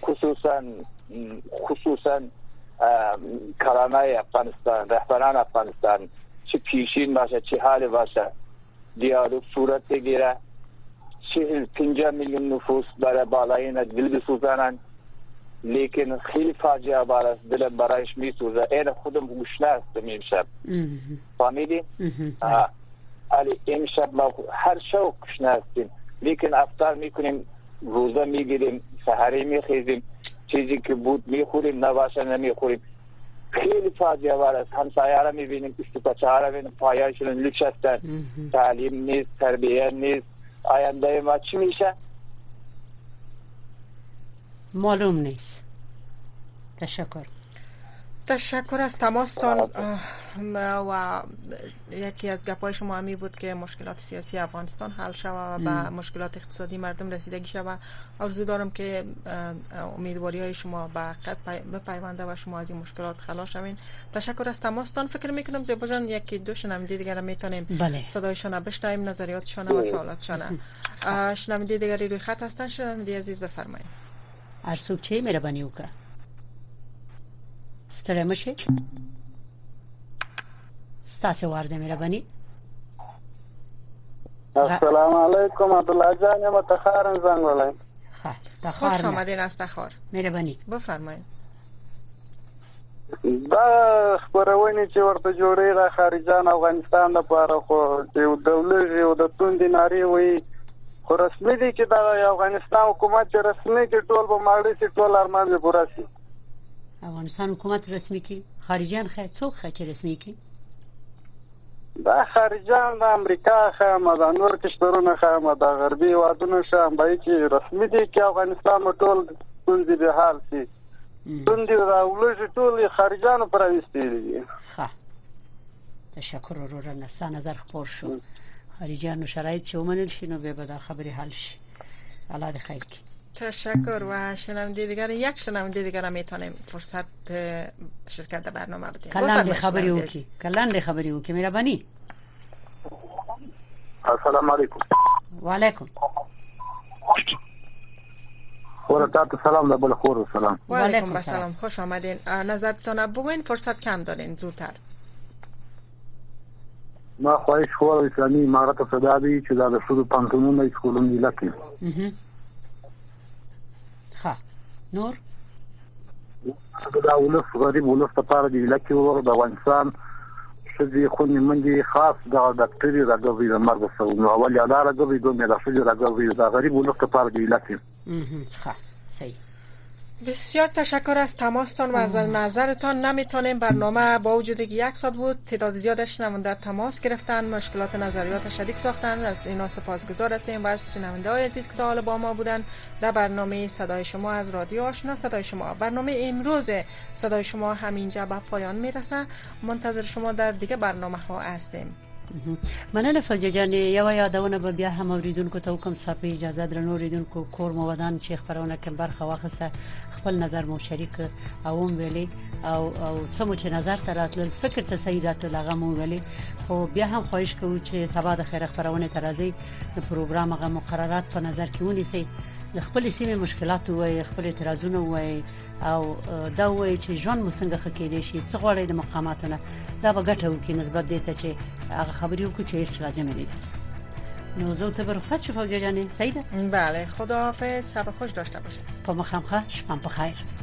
خصوصا کلانه افغانستان رهبران افغانستان چه پیشین باشه چه حال باشه دیالوگ صورت بگیره 50 میلیون نفوس برای بالایین دل بسوزانن لیکن خیلی فاجعه بار دل برایش میسوزه این خودم گوشنه هستم امشب فهمیدی؟ علی امشب ما هر شو گوشنه هستیم لیکن افطار میکنیم روزه میگیریم سحری میخیزیم چیزی که بود میخوریم نباشه نمیخوریم خیلی فاجعه بار است همسایه را میبینیم استپاچه ها را میبینیم پایهایشون لیک هستن تعلیم نیست تربیه نیست آینده ما چی میشه؟ معلوم نیست. تشکر از تماستان و یکی از گپای شما همی بود که مشکلات سیاسی افغانستان حل شود و به مشکلات اقتصادی مردم رسیدگی شود. آرزو دارم که امیدواری های شما به حقیقت بپیونده و شما از این مشکلات خلاص شوین. تشکر از تماستان. فکر میکنم زیبا جان یکی دو شنونده دیگر را میتونیم صدایشان بشنویم نظریاتشان و سوالاتشان. شنونده دیگری روی خط هستن. شنونده عزیز بفرمایید. ارسوک چه مهربانی وکړه ستړی مشه ستاسو ورده مهربانی. السلام علیکم عبدالله جان متخارن زنگ ولایم. خوش آمدین از تخار. مهربانی بفرمایید. دا خبرونه چې ورته جوړې را خارجان افغانستان لپاره خو د دولت او د توندې ناری وي خو رسمي دي چې د افغانستان حکومت چې رسمي کې ټول به ماړي سي ټول ارمان به پوره سي. افغانستان حکومت رسمي کې خارجيان خې څوک خې چې رسمي کې دا خارجيان د امریکا خې د نور کشورونو خې د غربي وادونو شام به چې رسمي دي چې افغانستان ټول څنګه به حال سي څنګه راولږي ټول خارجيان پرويستي دي. ښه تشکر ورور نظر خبر شو خارجيانو شرایط چې ومنل شي نو به دا خبري حل شي. الله دې خیر کړي. تشکر و شنونده دیگر یک شنونده دیگر میتونیم فرصت شرکت در برنامه بدیم. کلان خبری وکی مهربانی. السلام علیکم. و علیکم. ورته سلام دبل خور سلام. و علیکم السلام. خوش آمدین. نظرتون بگوین فرصت کم دارین زودتر. ما خواهش خور اسلامی امارت صدابی چې دا شروع پانتونونه اسکولونه لکه نور دا ولس غریب ولس لپاره دی لکه ور د افغانستان شذي خونی منځي خاص د ډاکټري راغوي د مرګ سره نو اول یاده راغوي دوه د شذي راغوي د غریب ولس لپاره دی لکه صحیح. بسیار تشکر از تماستان و از نظرتان. نمیتونیم برنامه با وجود که یک ساعت بود تعداد زیادش شنونده تماس گرفتن مشکلات نظریات شریک ساختن از اینا سپاسگزار هستیم. و شنونده های عزیز که تا حالا با ما بودن در برنامه صدای شما از رادیو آشنا صدای شما. برنامه امروز صدای شما همینجا به پایان میرسه. منتظر شما در دیگه برنامه ها هستیم. مننه فوجي جان یو یادونه به بیا هم اوریدونکو ته کوم صاحب اجازه درنو اوریدونکو کور مو ودان چې خبرونه کوم برخه واخسته خپل نظر مو شریک او ویلي او سمو چې نظر تراتل فکر ته صحیح راتل هغه مو ویلي خو بیا هم خواهش کوو چې سبا د خیر خبرونه ترازی د پروګرام هغه مقررات په نظر کې ونیسئ د خپل سیمه مشکلات وای خپل اعتراضونه وای او دا وای چې ژوند مسنګه خکېدې شي څه غوړې د مقاماتونه دا به ګټه وکړي نسبت دې ته چې هغه خبرې وکړي چې هیڅ لازم نه دي. نو زه ته رخصت شو فوجي جان سیده. بله خداحافظ. شب خوش داشته باشید. په مخامخه شپه په خیر.